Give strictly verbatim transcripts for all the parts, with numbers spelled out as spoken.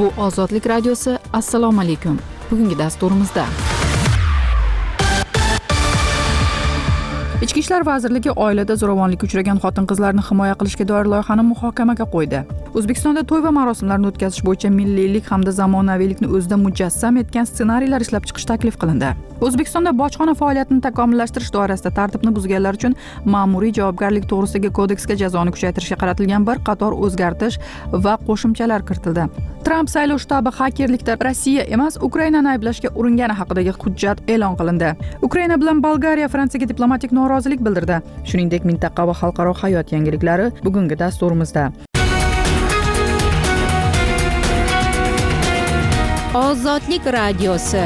Bu Ozodlik radiosi. Assalomu alaykum. Bugungi dasturimizda Ichki ishlar vazirligi oilada zo'ravonlikka uchragan xotin-qizlarni himoya qilishga doir loyihani muhokamaga qo'ydi. O'zbekistonda to'y va marosimlarni o'tkazish bo'yicha milliylik hamda zamonaviylikni o'zida mujassam etgan ssenariylar ishlab chiqish taklif qilindi. O'zbekistonda bojxona faoliyatini takomillashtirish doirasida tartibni buzganlar uchun ma'muriy javobgarlik to'g'risidagi kodeksga jazoni kuchaytirishga qaratilgan bir qator o'zgartish va qo'shimchalar kiritildi. Tramp saylov shtabi xakerlikda Rossiya emas, Ukrainani ayblashga uringani haqidagi hujjat e'lon qilindi. Ukraina bilan Bolgariya Fransiyaga diplomatik norozilik bildirdi. Shuningdek, mintaqa va xalqaro hayot yangiliklari bugungi dasturimizda. Ozodlik radiosi.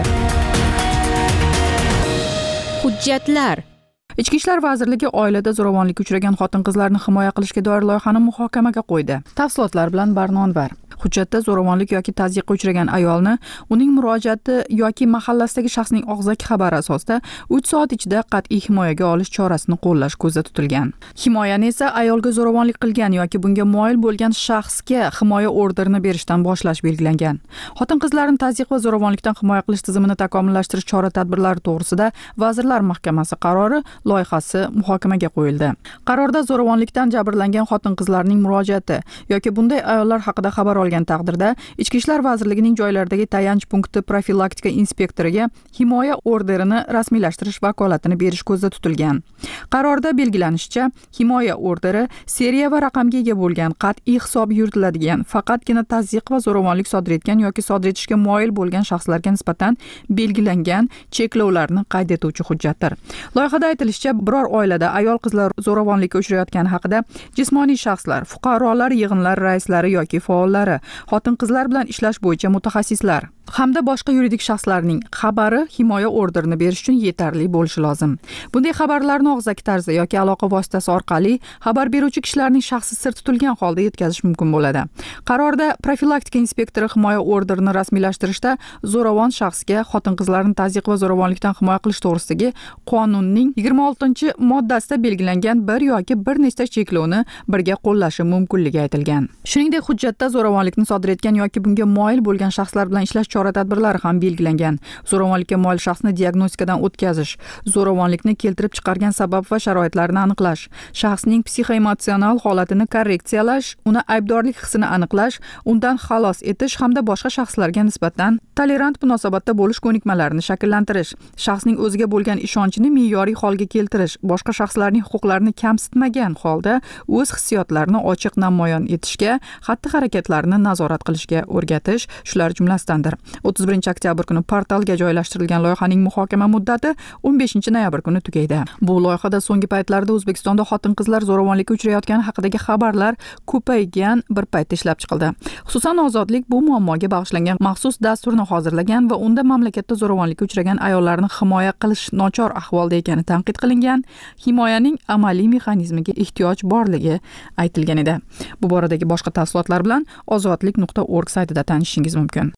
Hujjatlar. Ichki ishlar vazirligi oilada zo'ravonlikka uchragan xotin-qizlarni himoya qilishga doir loyihani muhokamaga qo'ydi. Tafsilotlar bilan Barnonvar. Hujjatda zo'ravonlik yoki tazyiqqa uchragan ayolni uning murojaati yoki mahallasidagi shaxsning og'zaki xabari asosida uch soat ichida qat'iy himoyaga olish chorasini qo'llash ko'zda tutilgan. Himoyani esa ayolga zo'ravonlik qilgan yoki bunga moyil bo'lgan shaxsga himoya orderini berishdan boshlash belgilangan. Xotin-qizlarni tazyiq va zo'ravonlikdan himoya qilish tizimini takomillashtirish chora-tadbirlari to'g'risida Vazirlar Mahkamasi qarori loyihasi muhokamaga qo'yildi. Qarorda zo'ravonlikdan jabrlangan xotin-qizlarning murojaati yoki bunday ayollar haqida xabar olgan taqdirda Ichki ishlar vazirligining joylardagi tayanch punkti profilaktika inspektoriga himoya orderini rasmiylashtirish vakolatini berish ko'zda tutilgan. Qarorda belgilanishicha, himoya orderi seriya va raqamga ega bo'lgan, qat'iy hisob yuritiladigan, faqatgina tazyiq va zo'ravonlik sodir etgan yoki sodir etishga moyil bo'lgan shaxslarga nisbatan belgilangan cheklovlarni qayd etuvchi hujjatdir. Loyihada aytilishicha, biror oilada ayol-qizlar zo'ravonlikka uchrayotgani haqida jismoniy shaxslar, fuqarolar yig'inlari raislari yoki faollari, xotin-qizlar bilan ishlash bo'yicha mutaxassislar hamda boshqa yuridik shaxslarning xabari himoya orderini berish uchun yetarli bo'lishi lozim. Bunday xabarlarni og'zaki tarzda yoki aloqa vositasi orqali xabar beruvchi kishilarning shaxsi sir tutilgan holda yetkazish mumkin bo'ladi. Qarorda profilaktika inspektori himoya orderini rasmiylashtirishda zo'ravon shaxsga xotin-qizlarni tazyiq va zo'ravonlikdan himoya qilish to'g'risidagi qonunning yigirma oltinchi moddasida belgilangan bir yoki bir nechta cheklovni birga qo'llashi mumkinligi aytilgan. Shuningdek, hujjatda zo'ravonlikni sodir etgan yoki bunga moyil bo'lgan shaxslar bilan ishlash chora-tadbirlari ham belgilangan. Zo'ravonlikka moyil shaxsni diagnostikadan o'tkazish, zo'ravonlikni keltirib chiqargan sabab va sharoitlarini aniqlash, shaxsning psixoemotsional holatini korreksiyalash, uni aybdorlik hissini aniqlash, undan xalos etish hamda boshqa shaxslarga nisbatan tolerant munosabatda bo'lish ko'nikmalarini shakllantirish, shaxsning o'ziga bo'lgan ishonchini me'yoriy holga keltirish, boshqa shaxslarning huquqlarini kamsitmagan holda o'z hissiyotlarini ochiq namoyon etishga, xatti-harakatlarini nazorat qilishga o'rgatish shular jumlasidandir. o'ttiz birinchi oktyabr kuni portalga joylashtirilgan loyihaning muhokama muddati o'n beshinchi noyabr kuni tugaydi. Bu loyihada so'nggi paytlarda O'zbekistonda xotin-qizlar zo'ravonlikka uchrayotgani haqidagi xabarlar ko'paygan bir paytda ishlab chiqildi. Xususan, Ozodlik bu muammoga bag'ishlangan maxsus dasturni hozirlagan va unda mamlakatda zo'ravonlikka uchragan ayollarni himoya qilish nochor ahvolda ekani tanqid qilingan, himoyaning amaliy mexanizmiga ehtiyoj borligi aytilgan edi. Bu boradagi boshqa tafsilotlar bilan ozodlik nuqta org saytida tanishishingiz mumkin.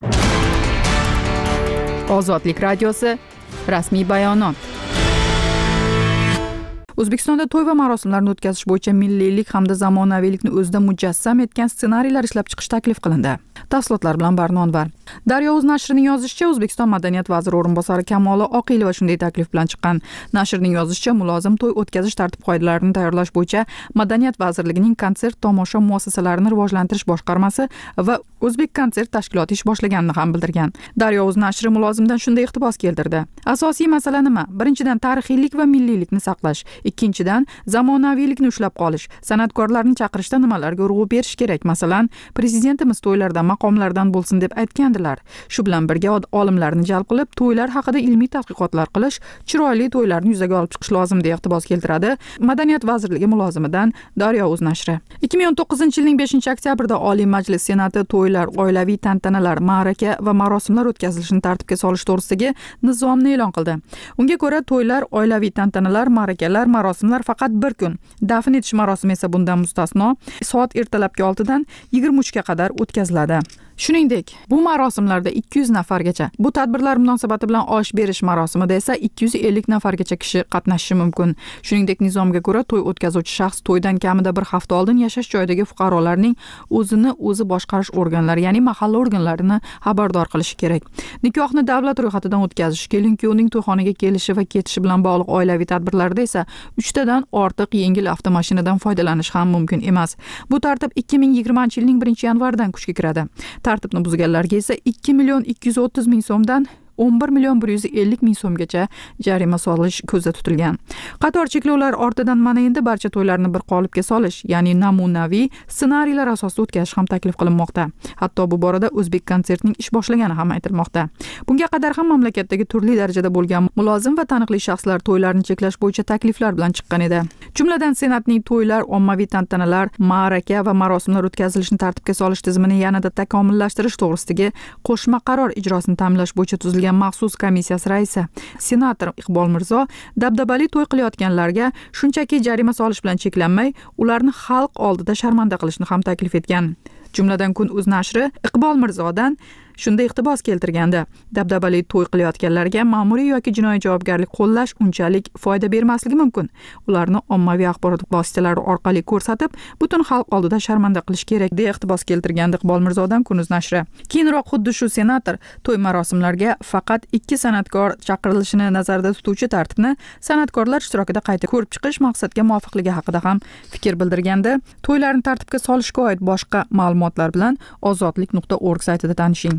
Ozodlik radiosi. Rasmiy bayonot. O'zbekistonda to'y va marosimlarni o'tkazish bo'yicha milliylik hamda zamonaviylikni o'zida mujassam etgan ssenariylar ishlab chiqish taklif qilindi. Tafsilotlar bilan Barnonvar. Daryo.uz nashrining yozishicha, O'zbekiston madaniyat vaziri o'rinbosari Kamola Oqilova shunday taklif bilan chiqqan. Nashrning yozishicha, mulozim to'y o'tkazish tartib-qoidalarini tayyorlash bo'yicha Madaniyat vazirligining konsert tomosha muassasalarini rivojlantirish boshqarmasi va O'zbek konsert tashkiloti ish boshlaganini ham bildirgan. Daryo.uz nashri mulozimdan shunday iqtibos keltirdi. Asosiy masala nima? Birinchidan, tarixiylik va milliylikni saqlash. Ikkinchidan, zamonaviylikni ushlab qolish. San'atkorlarni chaqirishda nimalarga urg'u berish kerak? Masalan, prezidentimiz to'ylarda maqomlardan bo'lsin deb aytgandilar. Shu bilan birga olimlarni jalb qilib, to'ylar haqida ilmiy tadqiqotlar qilish, chiroyli to'ylarni yuzaga olib chiqish lozim deya iqtibos keltiradi Madaniyat vazirligi mulozimidan Daryo.uz nashri. ikki ming o'n to'qqizinchi yilning beshinchi oktyabrda Oliy Majlis Senati to'ylar, oilaviy tantanalar, ma'raka va marosimlar o'tkazilishini tartibga solish to'g'risidagi nizomni e'lon qildi. Unga ko'ra, to'ylar, oilaviy tantanalar, ma'rakalar, marosimlar faqat bir kun, dafn etish marosimi esa bundan mustasno, soat ertalabki oltidan yigirma uchga qadar o'tkaziladi. Shuningdek, bu marosimlarda ikki yuz nafargacha, bu tadbirlar munosabati bilan osh berish marosimida esa ikki yuz ellik nafargacha kishi qatnashishi mumkin. Shuningdek, nizomga ko'ra, to'y o'tkazuvchi shaxs to'ydan kamida bir hafta oldin yashash joyidagi fuqarolarning o'zini o'zi boshqarish organlari, ya'ni mahalla organlarini xabardor qilishi kerak. Nikohni davlat ro'yxatidan o'tkazish, kelin-kuyovning to'yxonaga kelishi va ketishi bilan bog'liq oilaviy tadbirlarda esa uchtadan ortiq yengil avtomashinadan foydalanish ham mumkin emas. Bu tartib ikki ming yigirmanchi yilning birinchi yanvaridan kuchga kiradi. Tartibni buzganlarga esa ikki million ikki yuz o'ttiz ming so'mdan o'n bir million bir yuz ellik ming so'mgacha jarima solish ko'zda tutilgan. Qator cheklovlar ortidan mana endi barcha to'ylarni bir qolipga solish, ya'ni namunaviy ssenariylar asosida o'tkazish ham taklif qilinmoqda. Hatto bu borada O'zbek konsertning ish boshlagani ham aytilmoqda. Bunga qadar ham mamlakatdagi turli darajada bo'lgan mulozim va taniqli shaxslar to'ylarni cheklash bo'yicha takliflar bilan chiqqan edi. Jumladan Senatning to'ylar, ommaviy tantanalar, ma'raka va marosimlar o'tkazilishini tartibga solish tizimini yanada takomillashtirish to'g'risidagi qo'shma qaror ijrosini ta'minlash bo'yicha tuzilgan maxsus komissiyasi raisi senator Iqbol Mirzo dabdabali to'y qilayotganlarga shunchaki jarima solish bilan cheklanmay, ularni xalq oldida sharmanda qilishni ham taklif etgan. Jumladan Kun.uz nashri Iqbol Mirzodan shunda iqtibos keltirganda, dabdabali to'y qilayotganlarga ma'muriy yoki jinoiy javobgarlik qo'llash unchalik foyda bermasligi mumkin. Ularni ommaviy axborot vositalari orqali ko'rsatib, butun xalq oldida sharmanda qilish kerak, deya iqtibos keltirgandi Iqbol Mirzodan Kun.uz nashri. Keyinroq xuddi shu senator to'y marosimlariga faqat ikki san'atkor chaqirilishini nazarda tutuvchi tartibni san'atkorlar ishtirokida qayta ko'rib chiqish maqsadga muvofiqligi haqida ham fikr bildirganda, to'ylarni tartibga solishga oid boshqa ma'lumotlar bilan ozodlik nuqta org saytida tanishing.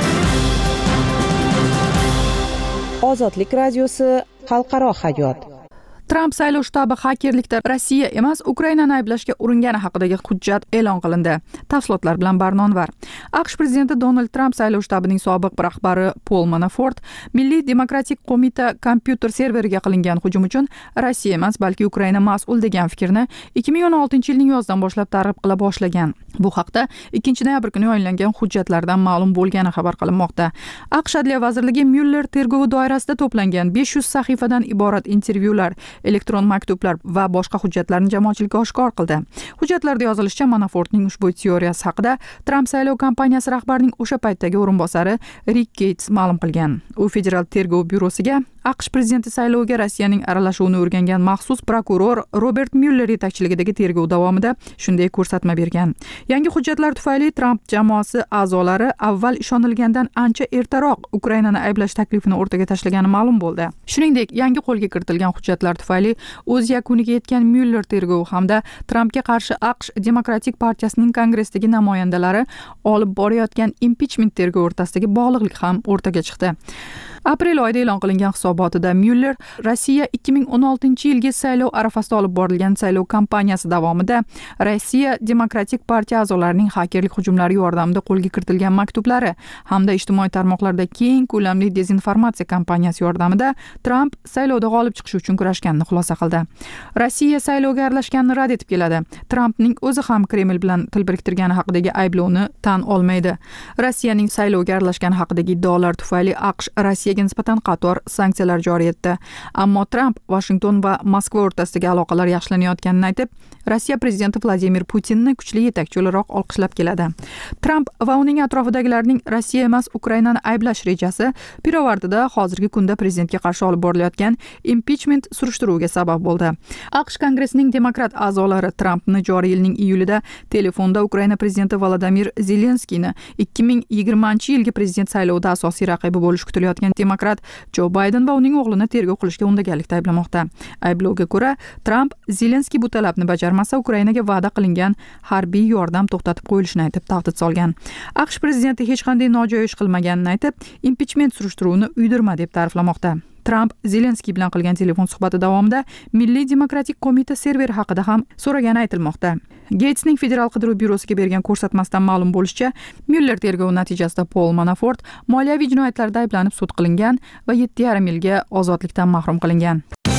Ozodlik radiosi xalqaro hayot. Tramp saylov shtabi xakerlikda Rossiya emas, Ukrainani ayblashga uringani haqidagi hujjat e'lon qilindi. Tafsilotlar bilan Barnonvar. AQSh prezidenti Donald Tramp saylov shtabining sobiq rahbari Paul Manafort Milliy demokratik qo'mita kompyuter serveriga qilingan hujum uchun Rossiya emas, balki Ukraina mas'ul degan fikrni ikki ming o'n oltinchi yilning yozidan boshlab targ'ib qila boshlagan. Bu haqda ikkinchi noyabr kuni yo'llangan hujjatlardan ma'lum bo'lgani xabar qilinmoqda. AQSh Adliya vazirligi Mueller tergovi doirasida to'plangan besh yuz sahifadan iborat intervyular, elektron maktublar va boshqa hujjatlarni jamoatchilikka oshkor qildi. Hujjatlarda yozilishicha, Manafortning ushbu teoriyasi haqida Tramp saylov kampaniyasi rahbarining o'sha paytdagi o'rinbosari Rick Gates ma'lum qilgan. U federal tergov byurosiga AQSh prezidenti sayloviga Rossiyaning aralashuvini o'rgangan maxsus prokuror Robert Mueller yetakchiligidagi tergov davomida shunday ko'rsatma bergan. Yangi hujjatlar tufayli Tramp jamoasi a'zolari avval ishonilgandan ancha ertaroq Ukrainani ayblash taklifini o'rtaga tashlagani ma'lum bo'ldi. Shuningdek, yangi qo'lga kiritilgan hujjatlar tufayli o'z yakuniga yetgan Mueller tergovi hamda Trampga qarshi AQSh Demokratik partiyasining kongressdagi namoyandalari olib borayotgan impichment tergovi o'rtasidagi bog'liqlik ham o'rtaga chiqdi. Aprel oyida e'lon qilingan hisobotida Mueller Rossiya ikki ming o'n oltinchi yilgi saylov arafasida olib borilgan saylov kampaniyasi davomida Rossiya Demokratik partiya a'zolarining xakerlik hujumlari yordamida qo'lga kiritilgan maktublari hamda ijtimoiy tarmoqlarda keng ko'lamli dezinformatsiya kampaniyasi yordamida Tramp saylovda g'olib chiqish uchun kurashganini xulosa qildi. Rossiya saylovga aralashganini rad etib keladi. Trampning o'zi ham Kreml bilan til biriktirgani haqidagi ayblovni tan olmaydi. Rossiyaning saylovga aralashgani haqidagi iddaolar tufayli AQSh Rossiyaga nisbatan qator sanksiyalar joriy etdi. Ammo Tramp Washington va Moskva o'rtasidagi aloqalar yaxshilanayotganini aytib, Rossiya prezidenti Vladimir Putinni kuchli yetakchi o'laroq olqishlab keladi. Tramp va uning atrofidagilarning Rossiya emas, Ukrainani ayblash rejasi pirovardida hozirgi kunda prezidentga qarshi olib borilayotgan impichment surishtiruviga sabab bo'ldi. AQSh Kongressining demokrat a'zolari Trampni joriy yilning iyulida telefonda Ukraina prezidenti Volodymyr Zelenskiyni ikki ming yigirmanchi yilgi prezident saylovida asosiy raqibi bo'lish kutilayotgan demokrat Jo Bayden va uning o'g'lini tergov qilishga undaganlikda ayblamoqda. Ayblovga ko'ra, Tramp Zelenskiy bu talabni bajarmasa, Ukrainaga va'da qilingan harbiy yordam to'xtatib qo'yilishini aytib tahdid solgan. AQSh prezidenti hech qanday nojo'ya ish qilmaganini aytib, impichment surishtiruvini uydirma deb ta'riflamoqda. Tramp Zelenskiy bilan qilgan telefon suhbati davomida Milliy demokratik qo'mita serveri haqida ham so'ragani aytilmoqda. Gatesning federal qidiruv byurosiga bergan ko'rsatmasidan ma'lum bo'lishicha, Mueller tergovi natijasida Paul Manafort moliyaviy jinoyatlarda ayblanib sud qilingan va yetti yarim yilga ozodlikdan mahrum qilingan.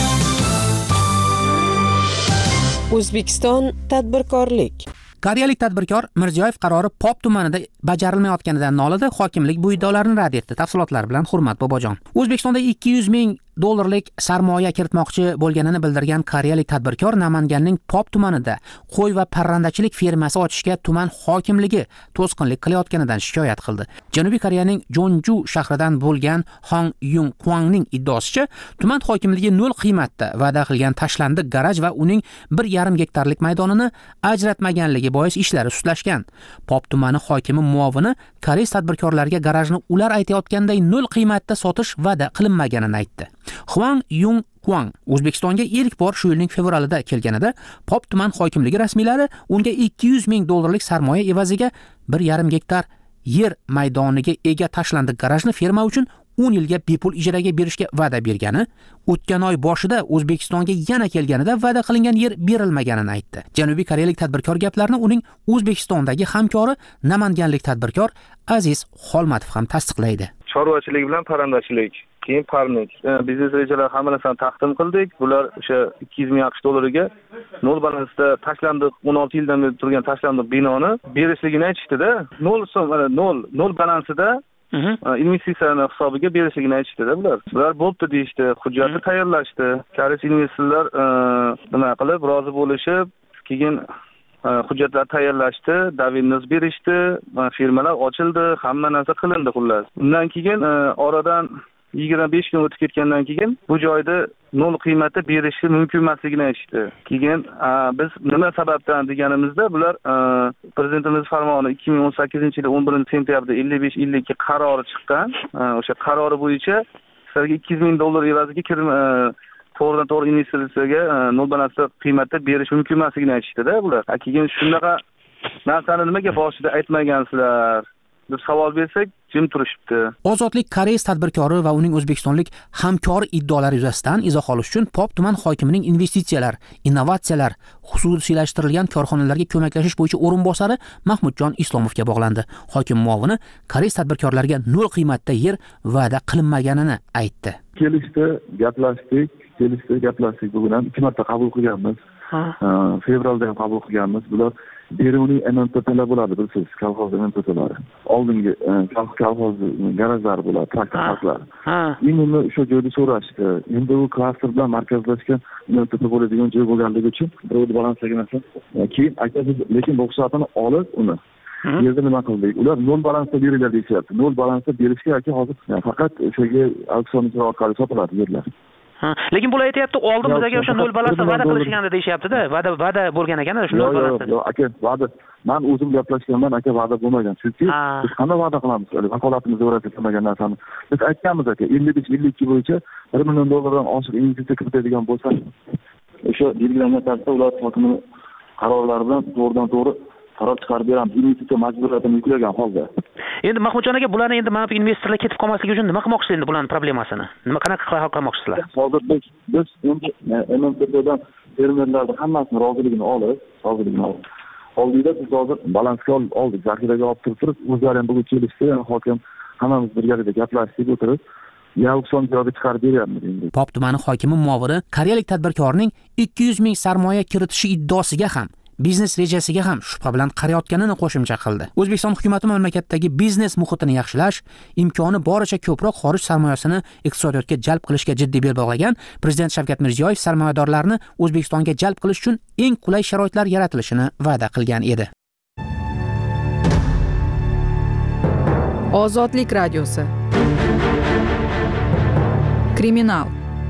O'zbekiston tadbirkorlik. Koreyalik tadbirkor Mirziyoyev qarori Pop tumanida bajarilmayotganidan nolidi, hokimlik bu iddaolarni rad etdi. Tafsilotlar bilan Hurmat Bobojon. O'zbekistonda ikki yuz ming dollarlik sarmoya kiritmoqchi bo'lganini bildirgan koreyalik tadbirkor Namanganning Pop tumanida qo'y va parrandachilik fermasi ochishga tuman hokimligi to'sqinlik qilayotganidan shikoyat qildi. Janubiy Koreyaning Jonju shahridan bo'lgan Hong Yung Kwangning iddaosicha, tuman hokimligi nol qiymatda va'da qilgan tashlandiq garaj va uning bir yarim gektarlik maydonini ajratmaganligi bois ishlari sustlashgan. Pop tumani hokimi muovini koreys tadbirkorlarga garajni ular aytayotganday nol qiymatda sotish va'da qilinmaganini aytdi. Hwang Yung Kwang O'zbekistonga ilk bor shu yilning fevralida kelganida Pop tuman hokimligi rasmiylari unga ikki yuz ming dollarlik sarmoya evaziga bir yarim gektar yer maydoniga ega tashlandiq garajni ferma uchun o'n yilga bepul ijaraga berishga va'da bergani, o'tgan oy boshida O'zbekistonga yana kelganida va'da qilingan yer berilmaganini aytdi. Janubiy koreyalik tadbirkor gaplarini uning O'zbekistondagi hamkori Namanganlik tadbirkor Aziz Xolmatov ham tasdiqlaydi. Chorvachilik bilan parrandachilik, keyin parnik, biznes rejalar hamma narsani taqdim qildik. Bular o'sha ikki yuz ming aqsh dollariga nol balansda tashlandiq o'n olti yildan beri turgan tashlandiq binoni berishligini aytishdi-da. nol so'm, nol nol balansida investitsiyalar hisobiga berishligini aytishdi-da bular. Bular bo'pti deyishdi, hujjatni tayyorlashdi. Koreys investorlar nima qilib rozi bo'lishib, keyin hujjatlar tayyorlashdi, davinniz berishdi, firmalar ochildi, hamma narsa qilindi xullas. Undan keyin oradan yigirma besh kun o'tib ketgandan keyin bu joyda nol qiymatda berishi mumkin emasligini aytishdi. Keyin biz nima sababdan deganimizda bular prezidentimiz farmoni ikki ming o'n sakkizinchi yil o'n birinchi sentyabrda ellik besh ellik ikki qarori chiqqan. O'sha qarori bo'yicha sizlarga ikki yuz ming dollar evaziga kirma to'g'ridan to'g'ri investitsiyaga nol balansda qiymatda berish mumkin emasligini aytishdi-da bular. Keyin shunaqa narsani nimaga boshida aytmagansizlar deb savol bersak, jim turishibdi. Ozodlik koreys tadbirkori va uning o'zbekistonlik hamkori iddaolari yuzasidan izoh olish uchun Pop tuman hokimining investitsiyalar, innovatsiyalar, xususiylashtirilgan korxonalarga ko'maklashish bo'yicha o'rinbosari Mahmudjon Islomovga bog'landi. Hokim muovini koreys tadbirkorlarga nol qiymatda yer va'da qilinmaganini aytdi. Kelishdi, gaplashdik, kelishdi, gaplashdik. Bugun ham ikki marta qabul qilganmiz. Fevralda ham qabul qilganmiz. Bular Beruniy M M T T'lar bo'ladi, bilsiz, kolxoz M M T T'lari. Oldingi kolxoz garajlari bo'ladi, traktor parklari. Endi o'sha joyda so'rashdi. Endi u klaster bilan markazlashgan M M T T bo'ladigan joy bo'lganligi uchun ro'd balanslaganasi. Keyin aka biz lekin ruxsatini olib uni yerda nima qildik? Ular nol balansda beriladi deyapti. Nol balansda berishga aka hozir faqat o'shaga auksion orqali sotiladi yerlar. Lekin bular aytayapti, oldin bizaga o'sha nol balansda va'da qilishganda deyapti-da, va'da va'da bo'lgan ekan o'sha nol balansda. Yo'q, aka, va'da. Men o'zim gaplashganman, aka, va'da bo'lmagan. Chunki biz qanday va'da qilamiz? Vakolatimizni o'rnatilmagan narsani. Biz aytganmiz, aka, ellik besh ellik ikki bo'yicha bir million dollardan oshiq investitsiya kiritadigan bo'lsa, o'sha belgilangan tarzda ular hokimning qarorlari bilan to'g'ridan to'g'ri qaror chiqarib beramiz. Investitsiya majburiyatini yuklagan holda. Endi Mahmudjon aka, bularni endi mana bu investorlar ketib qolmasligi uchun nima qilmoqchisiz endi bularning problemasini? Nima qanaqa hal qilmoqchisizlar? Hozir biz biz endi M M T T'dan fermerlarning hammasini roziligini olib, roziligini olib. Oldida biz hozir balansga oldik, zaxiraga olib turib, o'zlari ham bugun kelishdi, hokim hammamiz birgalikda gaplashdik, o'tirib auksion joyiga chiqarib beryapmiz endi. Pop tumani hokimi muovini koreyalik tadbirkorning ikki yuz ming sarmoya kiritishi iddaosiga ham biznes rejasiga ham shubha bilan qarayotganini qo'shimcha qildi. O'zbekiston hukumatı mamlakatdagi biznes muhitini yaxshilash, imkoni boricha ko'proq xorij sarmoyasini iqtisodiyotga jalb qilishga jiddiy bel bog'lagan Prezident Shavkat Mirziyoyev sarmoyadorlarni O'zbekistonga jalb qilish uchun eng qulay sharoitlar yaratilishini va'da qilgan edi. Ozodlik radiosi. Kriminal.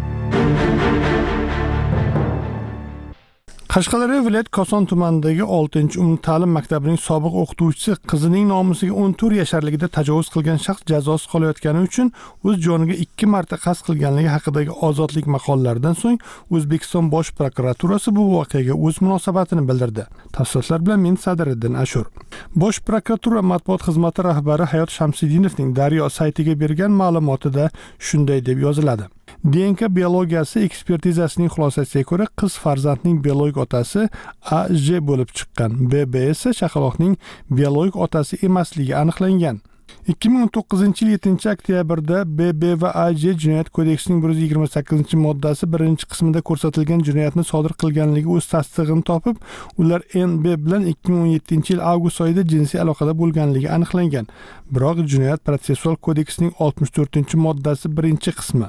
Qashqadaryo viloyat Koson tumanidagi oltinchi umumta'lim maktabining sobiq o'qituvchisi qizining nomusiga o'n to'rt yasharligida tajovuz qilgan shaxs jazosiz qolayotgani uchun o'z joniga ikki marta qasd qilganligi haqidagi ozodlik maqolalaridan so'ng O'zbekiston Bosh prokuraturasi bu voqeaga o'z munosabatini bildirdi. Tafsilotlar bilan men Sadiriddin Ashur. Bosh prokuratura matbuot xizmati rahbari Hayot Shamsiddinovning Daryo saytiga bergan ma'lumotida shunday deb yoziladi. D N K biologiyasi ekspertizasining xulosasiga ko'ra qiz farzandning biologik otasi A J bo'lib chiqqan. B B esa chaqaloqning biologik otasi emasligi aniqlangan. ikki ming o'n to'qqizinchi yil yettinchi oktyabrda B B va A J Jinoyat kodeksining bir yuz yigirma sakkizinchi moddasi birinchi qismida ko'rsatilgan jinoyatni sodir qilganligi o'z tasdig'ini topib, ular N B bilan ikki ming o'n yettinchi yil avgust oyida jinsiy aloqada bo'lganligi aniqlangan. Biroq Jinoyat protsessual kodeksining oltmish to'rtinchi moddasi birinchi qismi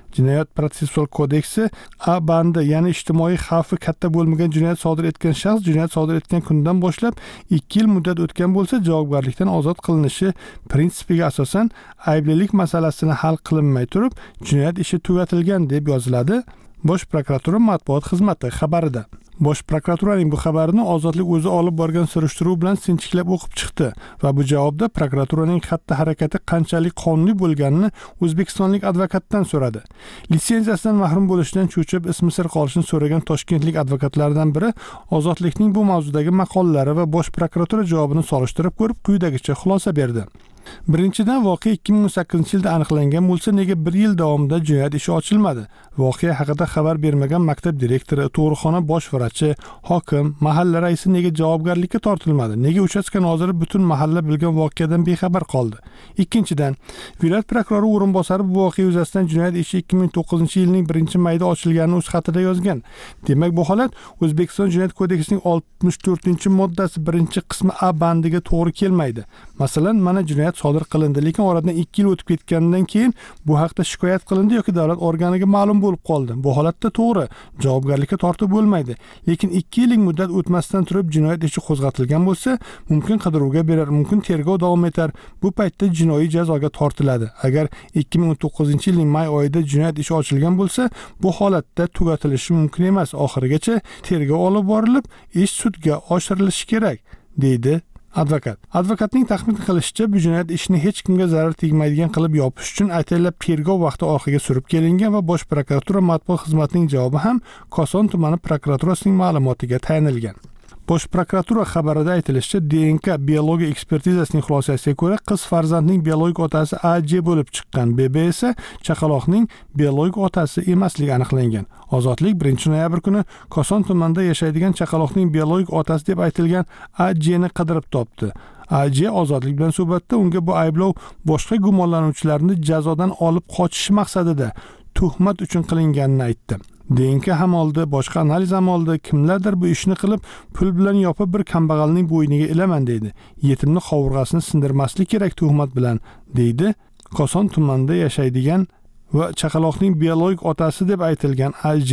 Jinoyat protsessual kodeksi A bandi, ya'ni ijtimoiy xavfi katta bo'lmagan jinoyat sodir etgan shaxs jinoyat sodir etgan kundan boshlab ikki yil muddat o'tgan bo'lsa javobgarlikdan ozod qilinishi prinsipiga asosan ayblilik masalasini hal qilinmay turib jinoyat ishi tugatilgan deb yoziladi Bosh prokuratura matbuot xizmati xabarida. Bosh prokuraturaning bu xabarini Ozodlik o'zi olib borgan surishtiruv bilan sinchiklab o'qib chiqdi va bu javobda prokuraturaning xatti-harakati qanchalik qonuniy bo'lganini o'zbekistonlik advokatdan so'radi. Litsenziyasidan mahrum bo'lishdan cho'chib ismi sir qolishini so'ragan toshkentlik advokatlardan biri Ozodlikning bu mavzudagi maqolalari va bosh prokuratura javobini solishtirib ko'rib quyidagicha xulosa berdi. Birinchidan, voqea ikki ming o'n sakkizinchi yilda aniqlangan bo'lsa, nega bir yil davomida jinoyat ishi ochilmadi? Voqea haqida xabar bermagan maktab direktori, tug'ruqxona bosh vrachi, hokim, mahalla raisi nega javobgarlikka tortilmadi? Nega uchastka noziri butun mahalla bilgan voqeadan bexabar qoldi? Ikkinchidan, viloyat prokurori o'rinbosari bu voqea yuzasidan jinoyat ishi ikki ming to'qqizinchi yilning birinchi mayida ochilganini o'z xatida yozgan. Demak, bu holat O'zbekiston Jinoyat kodeksining oltmish to'rtinchi moddasi birinchi qismi A bandiga to'g'ri kelmaydi. Masalan, mana jinoyat sodir qilindi, lekin oradan ikki yil o'tib ketgandan keyin bu haqda shikoyat qilindi yoki davlat organiga ma'lum bo'lib qoldi. Bu holatda to'g'ri, javobgarlikka tortib bo'lmaydi. Lekin ikki yillik muddat o'tmasdan turib jinoyat ishi qo'zg'atilgan bo'lsa, mumkin qidiruvga berar, mumkin tergov davom etar. Bu paytda jinoiy jazoga tortiladi. Agar ikki ming o'n to'qqizinchi yilning may oyida jinoyat ishi ochilgan bo'lsa, bu holatda tugatilishi mumkin emas. Oxirigacha tergov olib borilib, ish sudga oshirilishi kerak, deydi advokat. Advokatning taxmin qilishicha, bu jinoyat ishini hech kimga zarar tegmaydigan qilib yopish uchun ataylab tergov vaqti orqaga surib kelingan va Bosh prokuratura matbuot xizmatining javobi ham Koson tumani prokuraturasining ma'lumotiga tayanilgan. Bosh prokuratura xabarida aytilishicha, D N K biologiya ekspertizasining xulosasiga ko'ra, qiz farzandning biologik otasi A J bo'lib chiqqan, B B esa chaqaloqning biologik otasi emasligi aniqlangan. Ozodlik birinchi noyabr kuni Koson tumanida yashaydigan chaqaloqning biologik otasi deb aytilgan A J ni qidirib topdi. A J Ozodlik bilan suhbatda unga bu ayblov boshqa gumonlanuvchilarni jazodan olib qochish maqsadida tuhmat uchun qilinganini aytdi. D N K ham oldi, boshqa analiz ham oldi. Kimlardir bu ishni qilib, pul bilan yopib bir kambag'alning bo'yniga ilaman deydi. Yetimni qovurg'asini sindirmaslik kerak tuhmat bilan, deydi Koson tumanida yashaydigan va chaqaloqning biologik otasi deb aytilgan A J.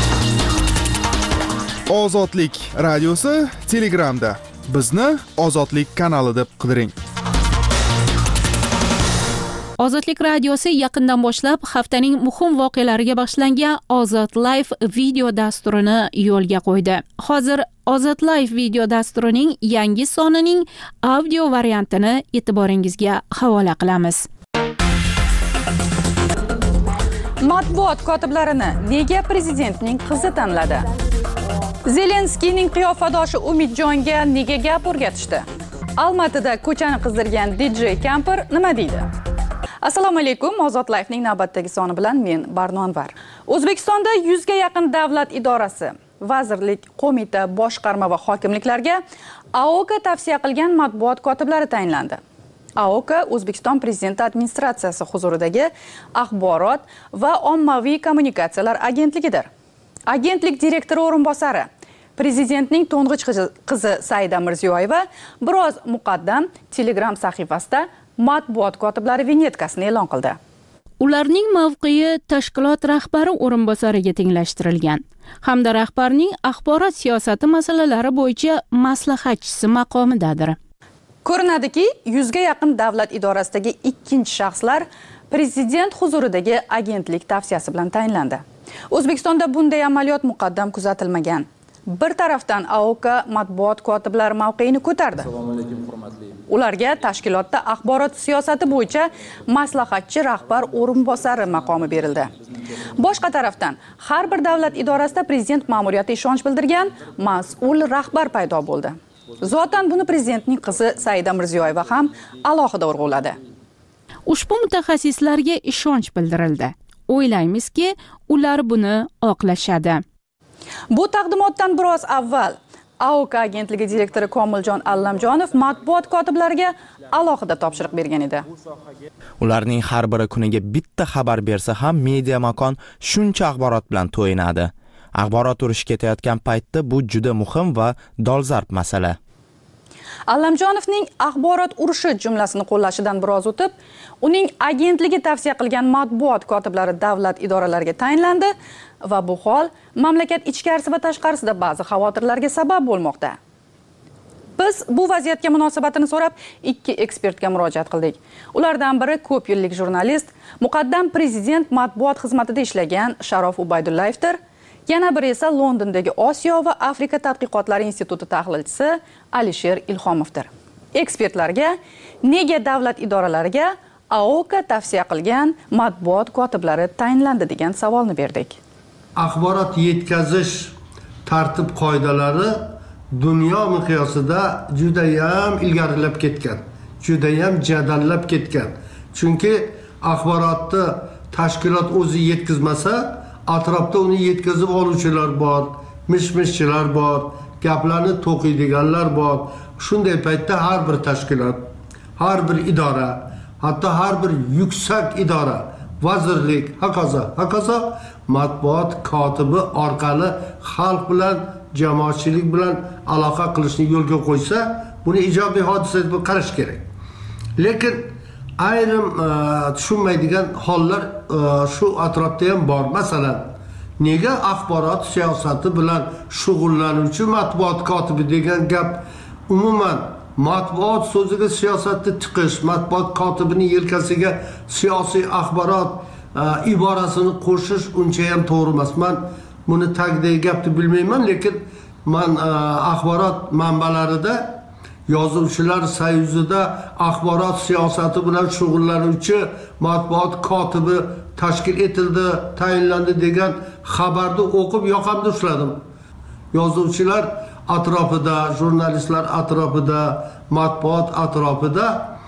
Ozodlik radiosi Telegramda. Bizni Ozodlik kanali deb qidiring. Ozodlik radiosi yaqindan boshlab haftaning muhim voqealariga bag'ishlangan Ozod Live video dasturini yo'lga qo'ydi. Hozir Ozod Live video dasturining yangi sonining audio variantini e'tiboringizga havola qilamiz. Matbuot kotiblarini nega prezidentning qizi tanladi? Zelenskiyning qiyofadoshi Umidjonga nega gap o'rgatishdi? Almatida ko'chani qizdirgan D J Camper nima deydi? Assalomu alaykum. Ozod Live'ning navbatdagi soni bilan men Barnonvar. O'zbekistonda yuzga yaqin davlat idorasi, vazirlik, qo'mita, boshqarma va hokimliklarga A O K tavsiya qilgan matbuot kotiblari tayinlandi. A O K O'zbekiston Prezidenti administratsiyasi huzuridagi axborot va ommaviy kommunikatsiyalar agentligidir. Agentlik direktori o'rinbosari Prezidentning to'ng'ich qizi Saida Mirziyoyeva biroz muqaddam Telegram sahifasida matbuot kotiblari vinyetkasini e'lon qildi. Ularning mavqei tashkilot rahbari o'rinbosariga tenglashtirilgan hamda rahbarning axborot siyosati masalalari bo'yicha maslahatchisi maqomidadir. Ko'rinadiki, yuzga yaqin davlat idorasidagi ikkinchi shaxslar prezident huzuridagi agentlik tavsiyasi bilan tayinlandi. O'zbekistonda bunday amaliyot muqaddam kuzatilmagan. Bir tarafdan A O K matbuot kotiblari mavqeini ko'tardi. Ularga tashkilotda axborot siyosati bo'yicha maslahatchi rahbar o'rinbosari maqomi berildi. Boshqa tarafdan har bir davlat idorasida prezident ma'muriyati ishonch bildirgan mas'ul rahbar paydo bo'ldi. Zotan buni prezidentning qizi Saida Mirziyoyeva ham alohida urg'uladi. Ushbu mutaxassislarga ishonch bildirildi. O'ylaymizki, ular buni oqlashadi. Bu taqdimotdan biroz avval A O K agentligi direktori Komiljon Allamjonov matbuot kotiblariga alohida topshiriq bergan edi. Ularning har biri kuniga bitta xabar bersa ham media makon shuncha axborot bilan to'yinadi. Axborot urushi ketayotgan paytda bu juda muhim va dolzarb masala. Allamjonovning axborot urushi jumlasini qo'llashidan biroz o'tib, uning agentligi tavsiya qilgan matbuot kotiblari davlat idoralariga tayinlandi va bu hol mamlakat ichkarisi va tashqarisida ba'zi xavotirlarga sabab bo'lmoqda. Biz bu vaziyatga munosabatini so'rab ikki ekspertga murojaat qildik. Ulardan biri ko'p yillik jurnalist, muqaddam prezident matbuot xizmatida ishlagan Sharof Ubaydullayevdir. Yana biri esa Londondagi Osiyo va Afrika tadqiqotlari instituti tahlilchisi Alisher Ilhomovdir. Ekspertlarga nega davlat idoralariga A O K tavsiya qilgan matbuot kotiblari tayinlandi degan savolni berdik. Axborot yetkazish tartib qoidalari dunyo miqyosida juda ham ilgarilab ketgan, juda ham jadallab ketgan. Chunki axborotni tashkilot o'zi yetkazmasa, atrofda uni yetkazib oluvchilar bor, mish-mishchilar bor, gaplarni to'qiydiganlar bor. Shunday paytda har bir tashkilot, har bir idora, hatto har bir yuksak idora, vazirlik, hokazo, hokazo matbuot kotibi orqali xalq bilan, jamoatchilik bilan aloqa qilishni yo'lga qo'ysa, buni ijobiy hodisa deb qarash kerak. Lekin ayrim tushunmaydigan hollar shu atrofda ham bor. Masalan, nega axborot siyosati bilan shug'ullanuvchi matbuot kotibi degan gap umuman matbuot so'ziga siyosatni tiqish, matbuot kotibining yelkasiga siyosiy axborot iborasini qo'shish uncha ham to'g'ri emas. Men buni tagdagi gapni bilmayman, lekin men axborot manbalarida yozuvchilar soyuzida axborot siyosati bilan shug'ullanuvchi matbuot kotibi tashkil etildi, tayinlandi degan xabarni o'qib yoqamda ushladim. Yozuvchilar atrofida, jurnalistlar atrofida, matbuot atrofida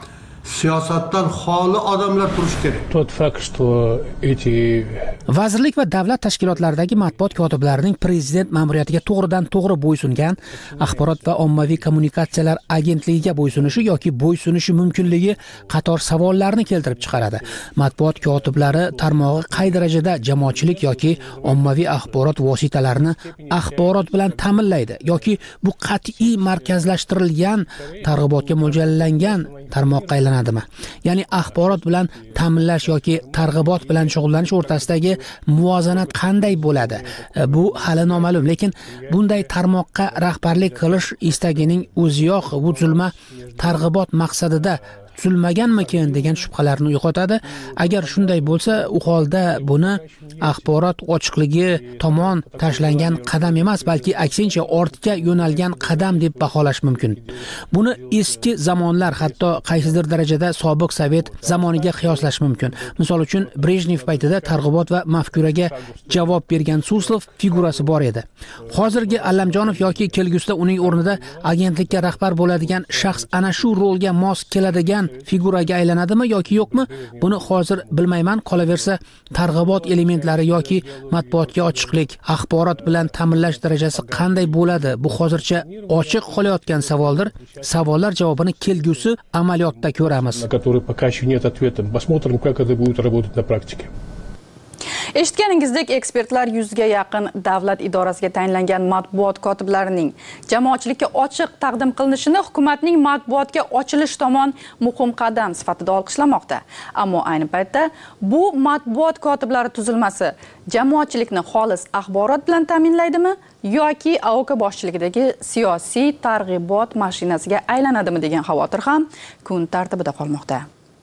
siyosatdan xoli odamlar turishi kerak. Тот факт, что эти Vazirlik va davlat tashkilotlaridagi matbuot kotiblarining prezident ma'muriyatiga to'g'ridan to'g'ri bo'ysungan axborot va ommaviy kommunikatsiyalar agentligiga bo'ysunishi yoki bo'ysunishi mumkinligi qator savollarni keltirib chiqaradi. Matbuot kotiblari tarmog'i qay darajada jamoatchilik yoki ommaviy axborot vositalarini axborot bilan ta'minlaydi yoki bu qat'iy markazlashtirilgan targ'ibotga mo'ljallangan tarmoqqa aylanadimi? Ya'ni axborot bilan ta'minlash yoki targ'ibot bilan shug'ullanish o'rtasidagi muvozanat qanday bo'ladi? Bu hali noma'lum, lekin bunday tarmoqqa rahbarlik qilish istagining o'ziyoq bu tuzilma targ'ibot maqsadida tuzilmaganmikin degan shubhalarni uyg'otadi. Agar shunday bo'lsa, u holda buni axborot ochiqligi tomon tashlangan qadam emas, balki aksincha ortga yo'nalgan qadam deb baholash mumkin. Buni eski zamonlar, hatto qaysidir darajada sobiq Sovet zamoniga qiyoslash mumkin. Misol uchun, Brejnev paytida targ'ibot va mafkuraga javob bergan Suslov figurasi bor edi. Hozirgi Allamjonov yoki kelgusida uning o'rnida agentlikka rahbar bo'ladigan shaxs ana shu rolga mos keladigan figuraga aylanadimi yoki yo'qmi? Buni hozir bilmayman. Qolaversa, targ'ibot elementlari yoki matbuotga ochiqlik, axborot bilan ta'minlash darajasi qanday bo'ladi? Bu hozircha ochiq qolayotgan savoldir. Savollar javobini kelgusi amaliyotda ko'ramiz. на которые пока еще нет ответа. Посмотрим, как это будет работать на практике. Eshitganingizdek, ekspertlar yuzga yaqin davlat idorasiga tayinlangan matbuot kotiblarining jamoatchilikka ochiq taqdim qilinishini hukumatning matbuotga ochilish tomon muhim qadam sifatida olqishlamoqda. Ammo ayni paytda bu matbuot kotiblari tuzilmasi jamoatchilikni xolis axborot bilan ta'minlaydimi yoki A O K boshchiligidagi siyosiy targ'ibot mashinasiga aylanadimi degan xavotir ham kun tartibida qolmoqda.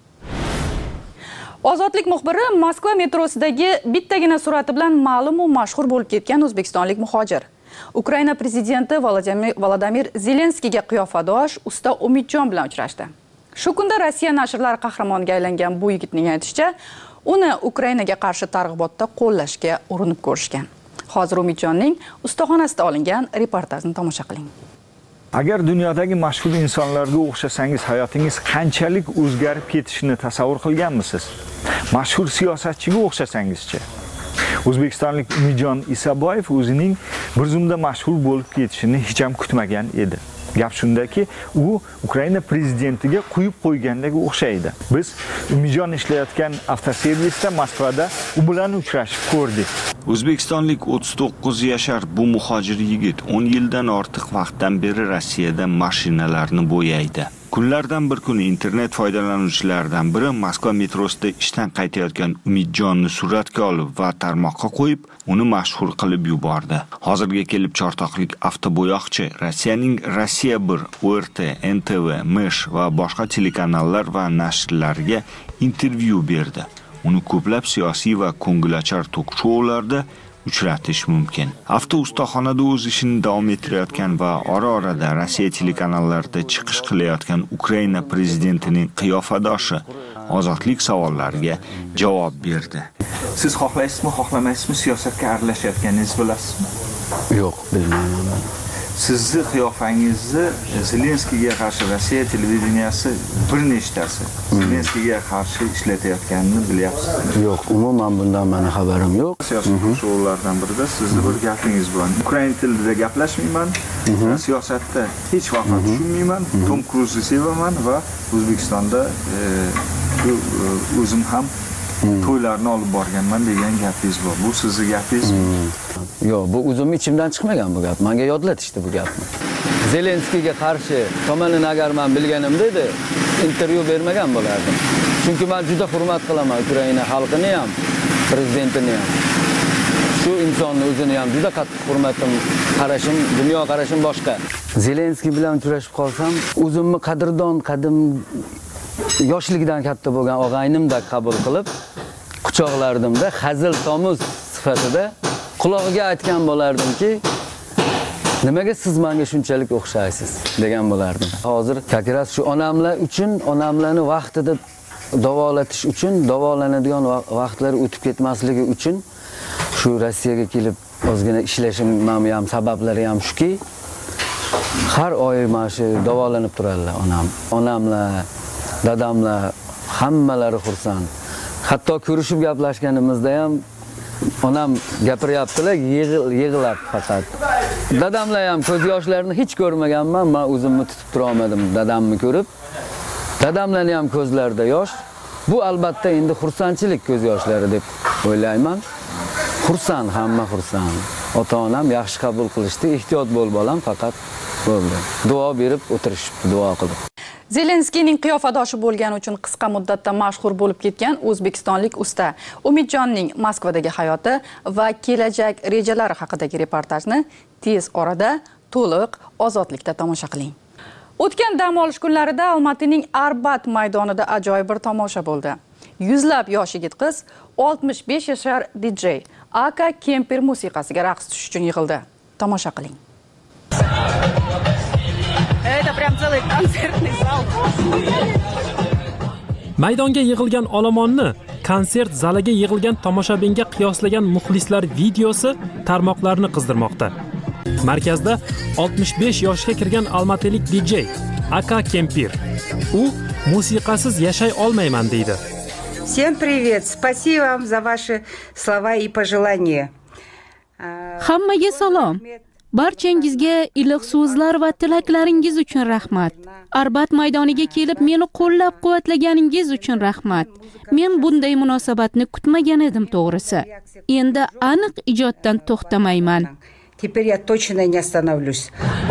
Ozodlik muxbiri Moskva metrosidagi bittagina surati bilan ma'lum va mashhur bo'lib ketgan o'zbekistonlik muhojir. Ukraina prezidenti Volodimir Zelenskiyga qiyofadosh usta Umidjon bilan uchrashdi. Shu kunda Rossiya nashrlari qahramoniga aylangan bu yigitning aytishicha, uni Ukrainaga qarshi targ'ibotda qo'llashga urinib ko'rishgan. Hozir Umidjonning ustaxonasida olingan reportajni tomosha qiling. Agar dunyodagi mashhur insonlarga o'xshasangiz, hayotingiz qanchalik o'zgarib ketishini tasavvur qilganmisiz? Mashhur siyosatchiga o'xshasangizchi? O'zbekistonlik Umidjon Isaboyev o'zining bir zumda mashhur bo'lib ketishini hech ham kutmagan edi. Gap shundaki, u Ukraina prezidentiga quyib qo'ygandek o'xshaydi. Biz Umidjon ishlayotgan avtoservisda Moskvada u bilan uchrashib ko'rdik. O'zbekistonlik o'ttiz to'qqiz yashar bu muhojir yigit o'n yildan ortiq vaqtdan beri Rossiyada mashinalarni bo'yaydi. Kunlardan bir kuni internet foydalanuvchilaridan biri Moskva metrosida ishdan qaytayotgan Umidjonni suratga olib va tarmoqqa qo'yib, uni mashhur qilib yubordi. Hozirga kelib chortoqlik avtobo'yoqchi Rossiyaning Rossiya bir, O R T, N T V, Mesh va boshqa telekanallar va nashrlarga intervyu berdi. Uni ko'plab siyosiy va ko'ngilochar tok-shoularda uchratish mumkin. Avto ustaxonada o'z ishini davom ettirayotgan va ora-orada Rossiya telekanallarida chiqish qilayotgan Ukraina prezidentining qiyofadoshi Ozodlik savollariga javob berdi. Siz xohlaysizmi, xohlamaysizmi siyosatga aralashayotganingizni bilasizmi? Yo'q, bilmayman. Sizni qiyofangizni Zelenskiyga qarshi Rossiya televideniyasi bir nechtasi Zelenskiyga qarshi ishlatayotganini bilyapsizmi? Yo'q, umuman bundan meni xabarim yo'q. Siyosiy shoulardan birida sizni bir gapingiz bor. Ukrain tilida gaplashmayman, siyosatda hech vaqt tushunmayman, Tom Cruizni sevaman va O'zbekistonda o'zim ham to'ylarni olib borganman degan gapingiz bor. Bu sizning gapingizmi? Yo'q, bu o'zim ichimdan chiqmagan bu gap. Menga yodlatishdi bu gapni. Zelenskiyga qarshi tomonini agar men bilganimda edi, intervyu bermagan bo'lardim. Chunki men juda hurmat qilaman Ukraina xalqini ham, prezidentini ham. Shu insonni o'zini ham juda qattiq hurmatim, qarashim, dunyo qarashim boshqa. Zelenskiy bilan uchrashib qolsam, o'zimni qadrdon, qadim yoshligidan katta bo'lgan og'aynimdek qabul qilib, quchoqlardimda hazil tomuz sifatida qulog'iga aytgan bo'lardimki, nimaga siz menga shunchalik o'xshaysiz degan bo'lardim. Hozir kakras shu onamlar uchun, onamlarni vaqtida davolatish uchun, davolanadigan vaqtlar o'tib ketmasligi uchun shu Rossiyaga kelib ozgina ishlashim ham sabablari ham shuki, har oy mana shu davolanib turadilar onam. Onamlar, dadamlar hammalari xursand. Hatto ko'rishib gaplashganimizda ham onam gapiryaptilar, yig'lab faqat. Dadamlar ham ko'z yoshlarini hech ko'rmaganman, men o'zimni tutib tura olmadim dadamni ko'rib. Dadamlarning ham ko'zlarida yosh. Bu albatta endi xursandchilik ko'z yoshlari deb o'ylayman. Xursand, hamma xursand. Ota-onam yaxshi qabul qilishdi, ehtiyot bo'l bolam faqat bo'ldi. Duo berib o'tirishibdi, duo qilib. Zelenskiyning qiyofadoshi bo'lgani uchun qisqa muddatda mashhur bo'lib ketgan o'zbekistonlik usta Umidjonning Moskvadagi hayoti va kelajak rejalari haqidagi reportajni tez orada to'liq Ozodlikda tomosha qiling. O'tgan dam olish kunlarida Olmaotaning Arbat maydonida ajoyib bir tomosha bo'ldi. Yuzlab yosh yigit-qiz oltmish besh yashar D J Aka Kemper musiqasiga raqs tushish uchun yig'ildi. Tomosha qiling. Это прям целый концертный зал. Maydonga yig'ilgan olomonni konsert zaliga yig'ilgan tomoshabinga qiyoslagan muxlislar videosi tarmoqlarni qizdirmoqda. Markazda oltmish besh yoshga kirgan olmaotalik D J Aka Kempir. U musiqasiz yashay olmayman deydi. Всем привет. Спасибо вам за ваши слова и пожелания. Hammaga salom. Barchangizga iliq so'zlar va tilaklaringiz uchun rahmat. Arbat maydoniga kelib meni qo'llab-quvvatlaganingiz uchun rahmat. Men bunday munosabatni kutmagan edim to'g'risi. Endi aniq ijoddan to'xtamayman. Теперь я точно не остановлюсь.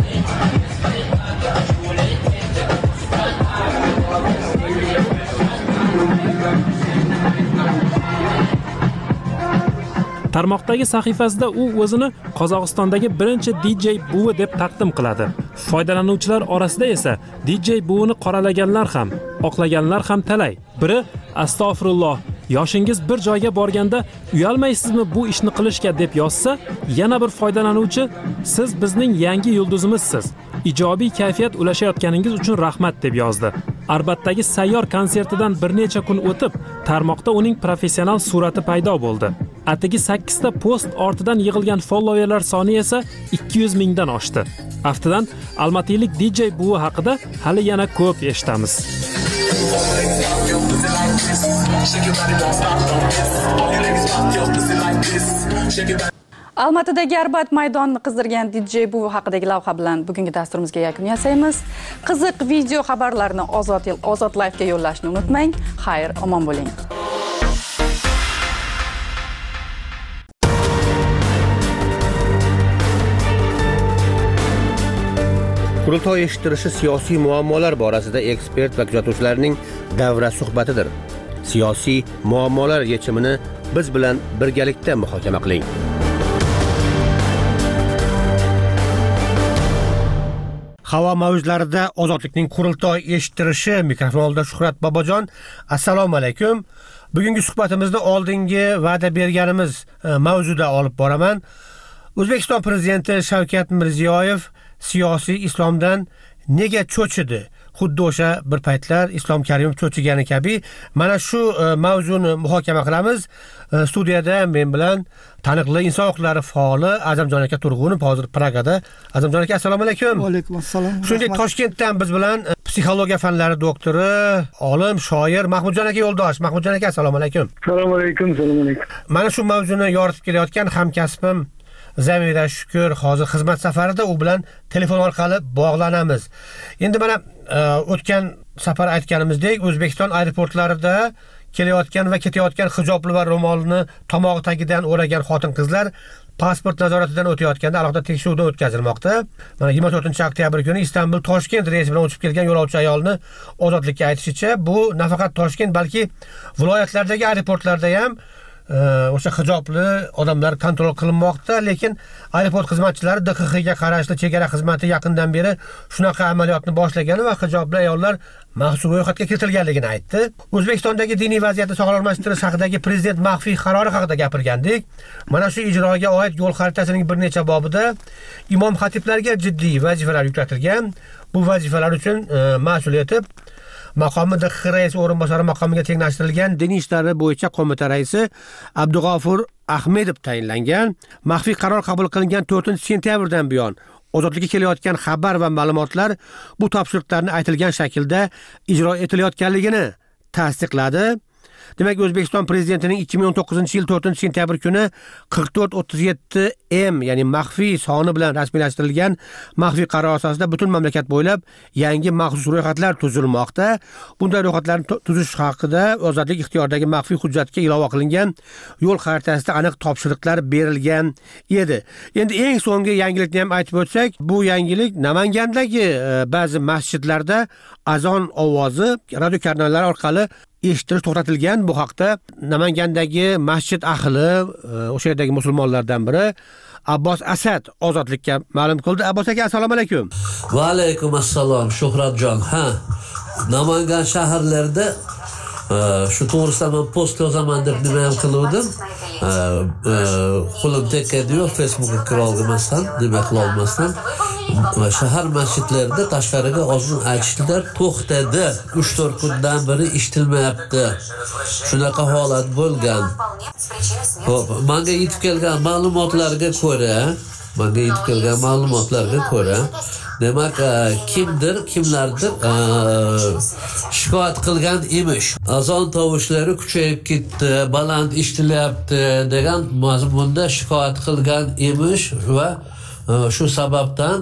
Tarmoqdagi sahifasida u o'zini Qozog'istondagi birinchi D J buvi deb taqdim qiladi. Foydalanuvchilar orasida esa D J buvini qoralaganlar ham, oqlaganlar ham talay. Biri astag'firulloh, yoshingiz bir joyga borganda uyalmaysizmi bu ishni qilishga deb yozsa, yana bir foydalanuvchi siz bizning yangi yulduzimizsiz. Ijobiy kayfiyat ulashayotganingiz uchun rahmat deb yozdi. Arbatdagi sayyor konsertidan bir necha kun o'tib, tarmoqda uning professional surati paydo bo'ldi. Atigi sakkizta post ortidan yig'ilgan followerlar soni esa ikki yuz mingdan oshdi. Aftidan olmaotalik D J buvi haqida hali yana ko'p eshitamiz. Almatidagi Arbat maydonini qizdirgan D J buvi haqidagi lavha bilan bugungi dasturimizga yakun yasaymiz. Qiziq video xabarlarni Ozod Ozod Live ga yo'llashni unutmang. Xayr, omon bo'ling. Qurultoy eshittirishi siyosiy muammolar borasida ekspert va kuzatuvchilarning davra suhbatidir. Siyosiy muammolar yechimini biz bilan birgalikda muhokama qiling. Havo mavjlarida Ozodlikning qurultoy eshittirishi, mikrofonda Shuhrat Bobojon. Assalomu alaykum. Bugungi suhbatimizni oldingi va'da berganimiz mavzuda olib boraman. O'zbekiston prezidenti Shavkat Mirziyoyev siyosiy islomdan nega cho'chidi? Xuddi o'sha bir paytlar Islom Karimov cho'chigani kabi mana shu mavzuni muhokama qilamiz. Studiyada men bilan taniqli inson huquqlari faoli Azamjon aka Turg'unov hozir Pragada. Azamjon aka, assalomu alaykum. Va alaykum assalom. Shuningdek Toshkentdan biz bilan psixologiya fanlari doktori, olim, shoir Mahmudjon aka yo'ldosh. Mahmudjon aka, assalomu alaykum. Assalomu alaykum, assalomu alaykum. Mana shu mavzuni yoritib kelayotgan hamkasbim Zamira Shukur hozir xizmat safarida, u bilan telefon orqali bog'lanamiz. Endi mana o'tgan safar aytganimizdek, O'zbekiston aeroportlarida kelayotgan va ketayotgan hijobli va ro'molni tomog'i tagidan o'ragan xotin-qizlar pasport nazoratidan o'tayotganda alohida tekshiruvdan o'tkazilmoqda. Mana yigirma to'rtinchi oktyabr kuni Istanbul Toshkent reysi bilan uchib kelgan yo'lovchi ayolni Ozodlikka aytishicha, bu nafaqat Toshkent, balki viloyatlardagi aeroportlarda ham o'sha hijobli odamlar kontrol qilinmoqda, lekin aeroport xizmatchilari D X X ga qarashli chegara xizmati yaqindan beri shunaqa amaliyotni boshlagani va hijobli ayollar maxsus ro'yxatga kiritilganligini aytdi. O'zbekistondagi diniy vaziyatni sog'lomlashtirish haqidagi prezident maxfiy qarori haqida gapirgandik. Mana shu ijroga oid yo'l xaritasining bir necha bobida imom xatiblarga jiddiy vazifalar yuklatilgan. Bu vazifalar uchun mas'ul etib maqomi D X X raisi o'rinbosari maqomiga tenglashtirilgan diniy ishlar bo'yicha qo'mita raisi Abdug'ofur Ahmedov tayinlangan. Maxfiy qaror qabul qilingan to'rtinchi sentyabrdan buyon Ozodlikka kelayotgan xabar va ma'lumotlar bu topshiriqlarni aytilgan shaklda ijro etilayotganligini tasdiqladi. Demak, O'zbekiston prezidentining ikki ming o'n to'qqizinchi yil to'rtinchi sentyabr kuni qirq to'rt o'ttiz yetti M, ya'ni maxfiy soni bilan rasmiylashtirilgan maxfiy qaror asosida butun mamlakat bo'ylab yangi maxsus ro'yxatlar tuzilmoqda. Bunday ro'yxatlarni tuzish haqida Ozodlik ixtiyoridagi maxfiy hujjatga ilova qilingan yo'l xaritasida aniq topshiriqlar berilgan edi. Endi eng so'nggi yangilikni ham aytib o'tsak, bu yangilik Namangandagi ba'zi masjidlarda azon ovozi radio kanallar orqali eshitish to'xtatilgan. Bu haqda Namangandagi masjid ahli, o'sha yerdagi musulmonlardan biri Abbos Asad Ozodlikka ma'lum qildi. Abbos aka, assalomu alaykum. Va alaykum assalom Shuhratjon. Ha, Namangan shaharlarida shu to'g'risida men post yozaman deb nima ham qiluvdim. Qo'lim tekkadi-yu, Facebookga kira olmasdan, nima qila olmasdan shahar masjidlarida tashqariga ozon aytishlar to'xtadi. uch to'rt kundan beri ishitilmayapti. Shunaqa holat bo'lgan. Xo'p, menga yetib kelgan ma'lumotlarga ko'ra, menga yetib kelgan ma'lumotlarga ko'ra, demak, kimdir, kimlardir shikoyat qilgan emish. Azon tovushlari kuchayib ketdi, baland eshitilyapti degan mazmunda shikoyat qilgan emish va shu sababdan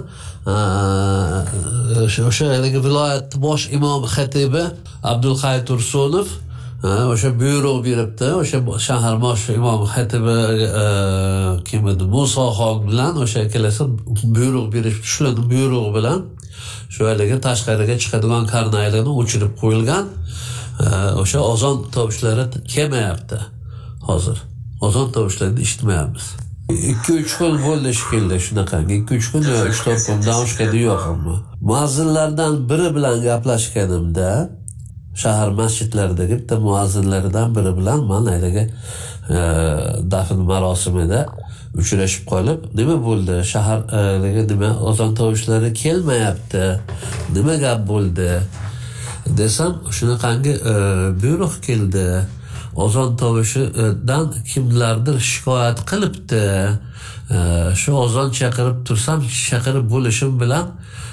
o'sha viloyat bosh imom xatibi Abdulhay Tursunov o'sha buyruq beribdi. O'sha shahar bosh imom xatibi kim edi? Musoxon bilan o'sha kelasi buyruq berish, shularning buyrug'i bilan shu haligi tashqariga chiqadigan karnaylarni o'chirib qo'yilgan. O'sha ozon tovushlari kelmayapti hozir. Ozon tovushlarni eshitmayapmiz. ikki uch kun bo'ldi shekilli shunaqa. ikki uch kun yo uch to'rt kundan oshgani yo'q ammo. Muazzinlardan biri bilan gaplashganimda, shahar masjidlaridagi bitta muazzinlaridan biri bilan men aylaga dafn marosimida uchrashib qolib, nima bo'ldi? Shaharga nima ozon tovushlari kelmayapti. Nima gap bo'ldi? Desam, shunaqangi buyruq keldi. ozon tovushidan kimlardir shikoyat qilibdi. Shu ozon chaqirib tursam, chaqirib bo'lishim bilan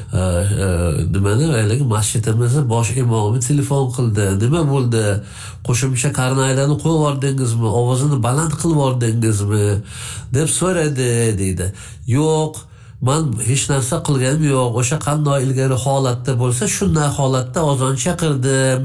nimani haligi masjidimizni bosh imomi telefon qildi. Nima bo'ldi? Qo'shimcha karnaydani qo'yib yubordingizmi? Ovozini baland qilib yubordingizmi? deb so'radi deydi. Yo'q, men hech narsa qilganim yo'q. O'sha qanday ilgari holatda bo'lsa, shunday holatda ozon chaqirdim.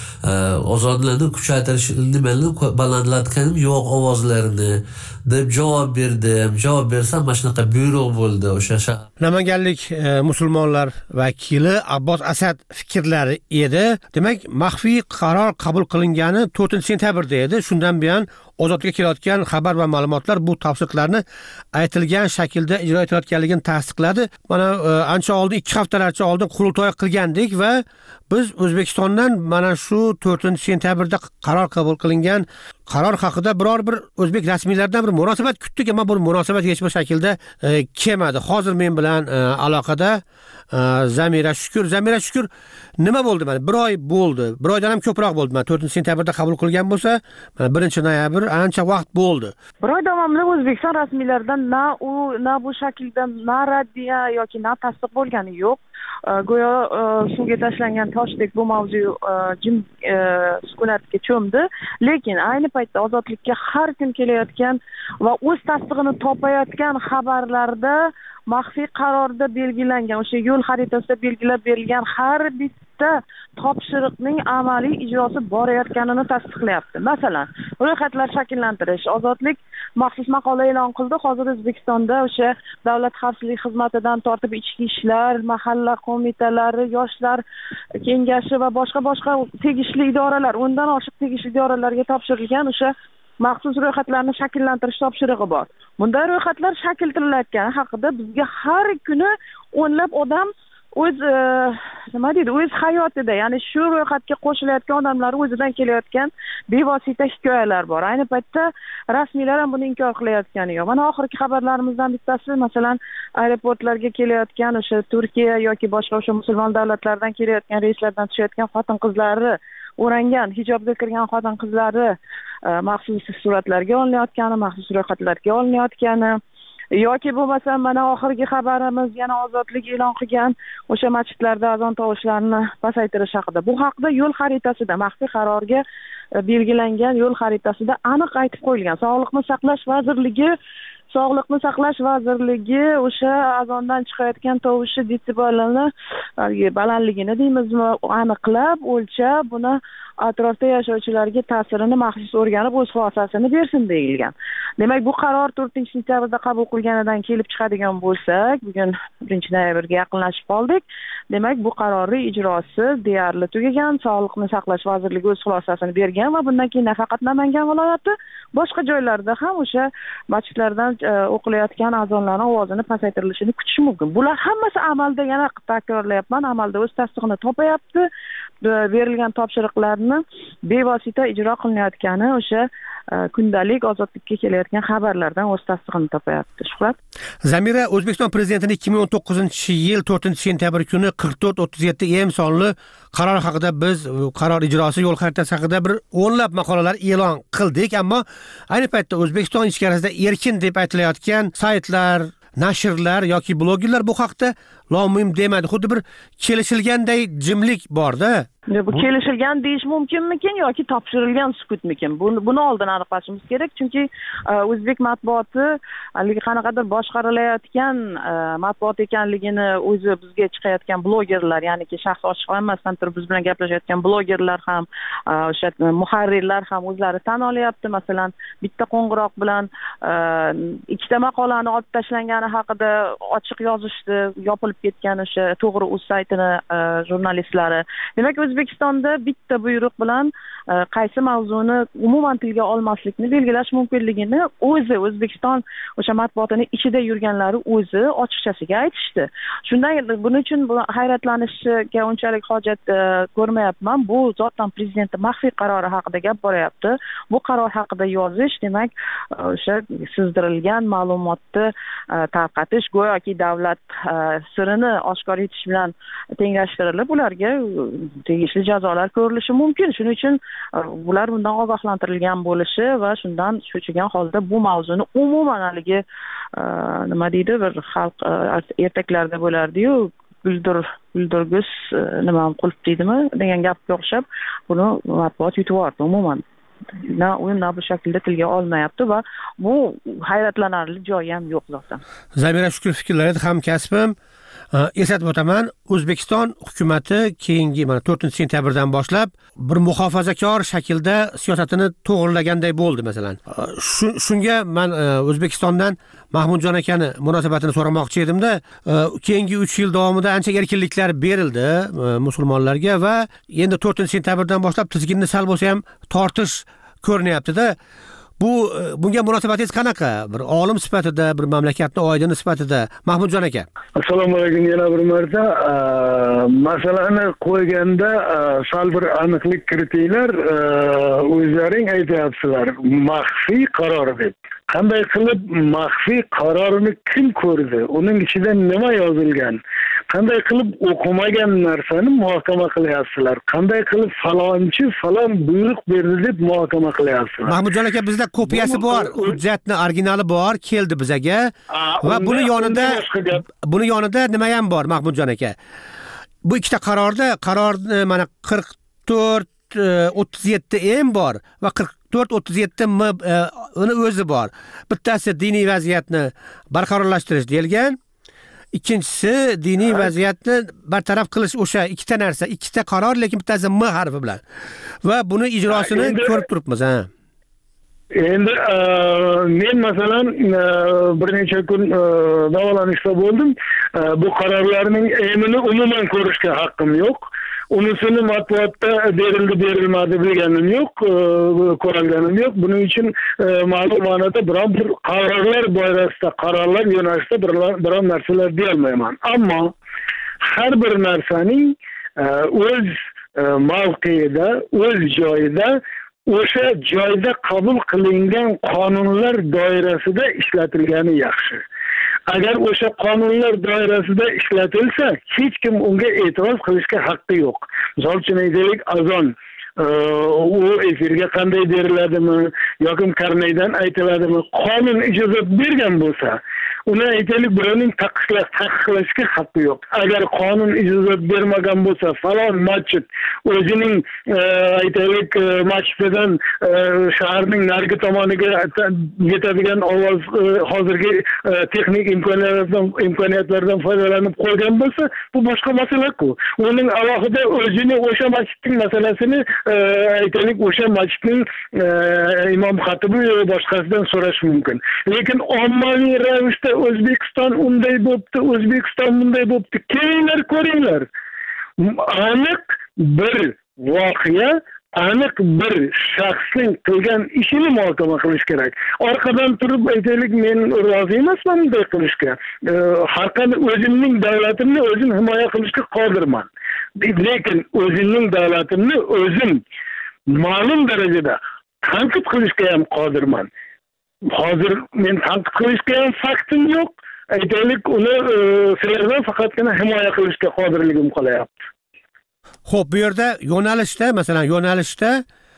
Ozonlarni kuchaytirish nimani balandlatganim yo'q ovozlarini deb javob berdim. Javob bersam mana shunaqa buyruq bo'ldi o'sha shahar. Namanganlik e, musulmonlar vakili Abbos Asad fikrlari edi. Demak, maxfiy qaror qabul qilingani to'rtinchi sentyabrda edi. Shundan buyon ozodlikka kelayotgan xabar va ma'lumotlar bu tafsilotlarni aytilgan shaklda ijro etilayotganligini tasdiqladi. Mana e, ancha oldin ikki haftalarcha oldin qurultoy qilgandik va biz O'zbekistondan mana shu to'rtinchi sentyabrda qaror qabul qilingan qaror haqida biror bir o'zbek rasmiylaridan bir munosabat kutdik, ammo bu munosabat hech bir shaklda e, kelmadi. Hozir men bilan e, aloqada e, Zamira Shukur. Zamira Shukur, nima bo'ldi mana? Bir oy bo'ldi. Bir oydan ham ko'proq bo'ldi. Mana to'rtinchi sentyabrda qabul qilgan bo'lsa, mana birinchi noyabr ancha vaqt bo'ldi. Bir oy davomida O'zbekiston rasmiylaridan na u, na bu shaklda na raddiya yoki na tasdiq bo'lgani yo'q. Go'yo suvga tashlangan toshdek bu mavzu jim sukunatga cho'mdi. Lekin ayni paytda ozodlikka har kun kelayotgan va o'z tasdig'ini topayotgan xabarlarda maxfiy qarorda belgilangan, o'sha yo'l xaritasida belgilab berilgan har bitta topshiriqning amaliy ijrosi borayotganini tasdiqlayapti. Masalan, ro'yxatlar shakllantirish. Ozodlik maxsus maqola e'lon qildi. Hozir O'zbekistonda o'sha Davlat xavfsizlik xizmatidan tortib ichki ishlar, mahalla qo'mitalari, yoshlar kengashi va boshqa boshqa tegishli idoralar, o'ndan oshiq tegishli idoralarga topshirilgan o'sha maxsus ro'yxatlarni shakllantirish topshirig'i bor. Bunday ro'yxatlar shakllantirilgani haqida bizga har kuni o'nlab odam o'z nima deydi, o'z hayotida, ya'ni shu ro'yxatga qo'shilayotgan odamlar o'zidan kelayotgan bevosita hikoyalar bor. Ayni paytda rasmiylar ham buni inkor qilayotgani yo'q. Mana oxirgi xabarlarimizdan bittasi, masalan, aeroportlarga kelayotgan o'sha Turkiya yoki boshqa o'sha musulmon davlatlardan kelayotgan reyslardan tushayotgan xotin-qizlarni o'rangan, hijobga kirgan xotin-qizlari maxsus suratlarga olinayotgani, maxsus ro'yxatlarga olinayotgani yoki bo'lmasa mana oxirgi xabarimiz yana ozodlik e'lon qilgan o'sha masjidlarda azon tovushlarini pasaytirish haqida. Bu haqida yo'l xaritasida, maxfiy qarorga belgilangan yo'l xaritasida aniq aytib qo'yilgan. Sog'liqni saqlash vazirligi Sog'liqni saqlash vazirligi o'sha azondan chiqayotgan tovushi detsibelini balandligini deymizmi, aniqlab, o'lchab, buni atrofda yashovchilarga ta'sirini maxsus o'rganib o'z xulosasini bersin deyilgan. Demak, bu qaror to'rtinchi sentyabrda qabul qilganidan kelib chiqadigan bo'lsak, bugun birinchi noyabrga yaqinlashib qoldik. Demak, bu qarorning ijrosi deyarli tugagan. Sog'liqni saqlash vazirligi o'z xulosasini bergan va bundan keyin nafaqat Namangan viloyati, boshqa joylarda ham o'sha masjidlardan o'qilayotgan azonlarning ovozini pasaytirilishini kutish mumkin. Bular hammasi amalda, yana takrorlayapman, amalda o'z tasdig'ini topayapti. Berilgan topshiriqlarni bevosita ijro qilinayotgani o'sha kundalik ozodlikka kelayotgan xabarlardan o'z tasdig'ini topayapti. Shuhrat. Zamira, O'zbekiston prezidentining ikki ming o'n to'qqizinchi yil to'rtinchi sentyabr kuni qirq to'rt o'ttiz yetti em sonli qaror haqida biz qaror ijrosi yo'l xaritasi haqida bir o'nlab maqolalar e'lon qildik, ammo ayni paytda O'zbekiston ichkarisida erkin deb aytilayotgan saytlar, nashrlar yoki blogerlar bu haqda lom-mim demadi. Xuddi bir kelishilganday jimlik borda. Bu kelishilgan deyish mumkinmikin yoki topshirilgan sukutmikin? Buni oldin aniqlashimiz kerak, chunki o'zbek matbuoti haligi qanaqadir boshqarilayotgan matbuot ekanligini o'zi bizga chiqayotgan blogerlar, ya'niki shaxs ochiqlanmasdan turib biz bilan gaplashayotgan blogerlar ham, o'sha muharrirlar ham o'zlari tan olyapti. Masalan, bitta qo'ng'iroq bilan ikkita maqolani olib tashlangani haqida ochiq yozishdi, yopilib ketgan o'sha To'g'ri uz saytini jurnalistlari. Demak, O'zbekistonda bitta buyruq bilan qaysi mavzuni umuman tilga olmaslikni belgilash mumkinligini o'zi O'zbekiston o'sha matbuotining ichida yurganlari o'zi ochiqchasiga aytishdi. Shundan buning uchun hayratlanishga unchalik hojat ko'rmayapman. Bu zotan prezidentning maxfiy qarori haqida gap boryapti. Bu qaror haqida yozish, demak, o'sha sizdirilgan ma'lumotni tarqatish, go'yoki davlat bir-birini oshkor etish bilan tenglashtirilib ularga tegishli jazolar ko'rilishi mumkin. Shuning uchun bular bundan ogohlantirilgan bo'lishi va shundan cho'chigan holda bu mavzuni umuman haligi nima deydi, bir xalq ertaklarda bo'lardi-yu, guldir guldirgus nima qulf deydimi degan gapga o'xshab buni matbuot yutib yubordi umuman. Na u na bu shaklda tilga olmayapti va bu hayratlanarli joyi ham yo'q zotan. Zamira Shukur fikrlari hamkasbim. Eslatib o'taman, O'zbekiston hukumatı keyingi mana to'rtinchi sentyabrdan boshlab bir muhofazakor shaklda siyosatini to'g'rilaganday bo'ldi masalan. Shunga men O'zbekistondan Mahmudjon akani munosabatini so'ramoqchi edimda, keyingi uch yil davomida ancha erkinliklar berildi musulmonlarga va endi to'rtinchi sentyabrdan boshlab tizginni sal bo'lsa ham tortish ko'rinyapti-da. Bu bunga munosabatingiz qanaqa? Bir olim sifatida, bir mamlakatning oydini sifatida Mahmudjon aka. Assalomu alaykum yana bir marta. Masalani qo'yganda sal bir aniqlik kiritinglar. O'zlaring aytyapsizlar, maxfiy qaror deb. Qanday qilib maxfiy qarorini kim ko'rdi? Uning ichida nima yozilgan? Qanday qilib o'qimagan narsani muhokama qilyapsizlar? Qanday qilib falonchi falon buyruq berdi deb muhokama qilyapsizlar? Mahmudjon aka, bizda kopiyasi bor, hujjatning originali bor, keldi bizaga va buni yonida buni yonida nima ham bor Mahmudjon aka? Bu ikkita qarorda qaror mana qirq to'rt o'ttiz yetti M bor va qirq to'rt o'ttiz yetti M uni o'zi bor. Bittasi diniy vaziyatni barqarorlashtirish deyilgan. Ikkinchisi diniy vaziyatni bartaraf qilish, o'sha ikkita narsa, ikkita qaror, lekin bittasi M harfi bilan. Va buni ijrosini ko'rib turibmiz, ha. Endi men masalan bir necha kun davolanishda bo'ldim. Bu qarorlarning emini umuman ko'rishga haqqim yo'q. Unisini matbuotda berildi berilmadi bilganim yo'q, ko'rganim yo'q. Buning uchun ma'lum ma'noda biron bir qarorlar doirasida, qarorlar yo'nalishida biron narsalar deyolmayman. Ammo har bir narsaning o'z mavqeida, o'z joyida, o'sha joyda qabul qilingan qonunlar doirasida ishlatilgani yaxshi. Agar o'sha qonunlar doirasida ishlatilsa, hech kim unga e'tiroz qilishga haqqi yo'q. Misol uchun aytaylik, azon u efirga qanday beriladimi yoki karnaydan aytiladimi, qonun ijozat bergan bo'lsa, uni aytaylik birovning taqiqlash taqiqlashga haqqi yo'q. Agar qonun ijozat bermagan bo'lsa, falon masjid o'zining aytaylik masjididan shaharning narigi tomoniga yetadigan ovoz hozirgi texnik imkoniyatlardan imkoniyatlardan foydalanib qo'ygan bo'lsa, bu boshqa masala-ku. Uning alohida o'zini o'sha masjidning masalasini aytaylik o'sha masjidning imom xatibi va boshqasidan so'rash mumkin. Lekin ommaviy ravishda O'zbekiston unday bo'pti, O'zbekiston bunday bo'pti. Kelinglar, ko'ringlar. Aniq bir voqea, aniq bir shaxsning qilgan ishini muhokama qilish kerak. Orqadan turib aytaylik, men rozi emasman bunday qilishga. Har qanday o'zimning davlatimni o'zim himoya qilishga qodirman. Lekin o'zimning davlatimni o'zim ma'lum darajada tanqid qilishga ham qodirman. Hozir men tanqid qilishga ham faktim yo'q. Aytaylik, uni sizlardan faqatgina himoya qilishga qodirligim qolyapti. Xo'p, bu yerda yo'nalishda, masalan, yo'nalishda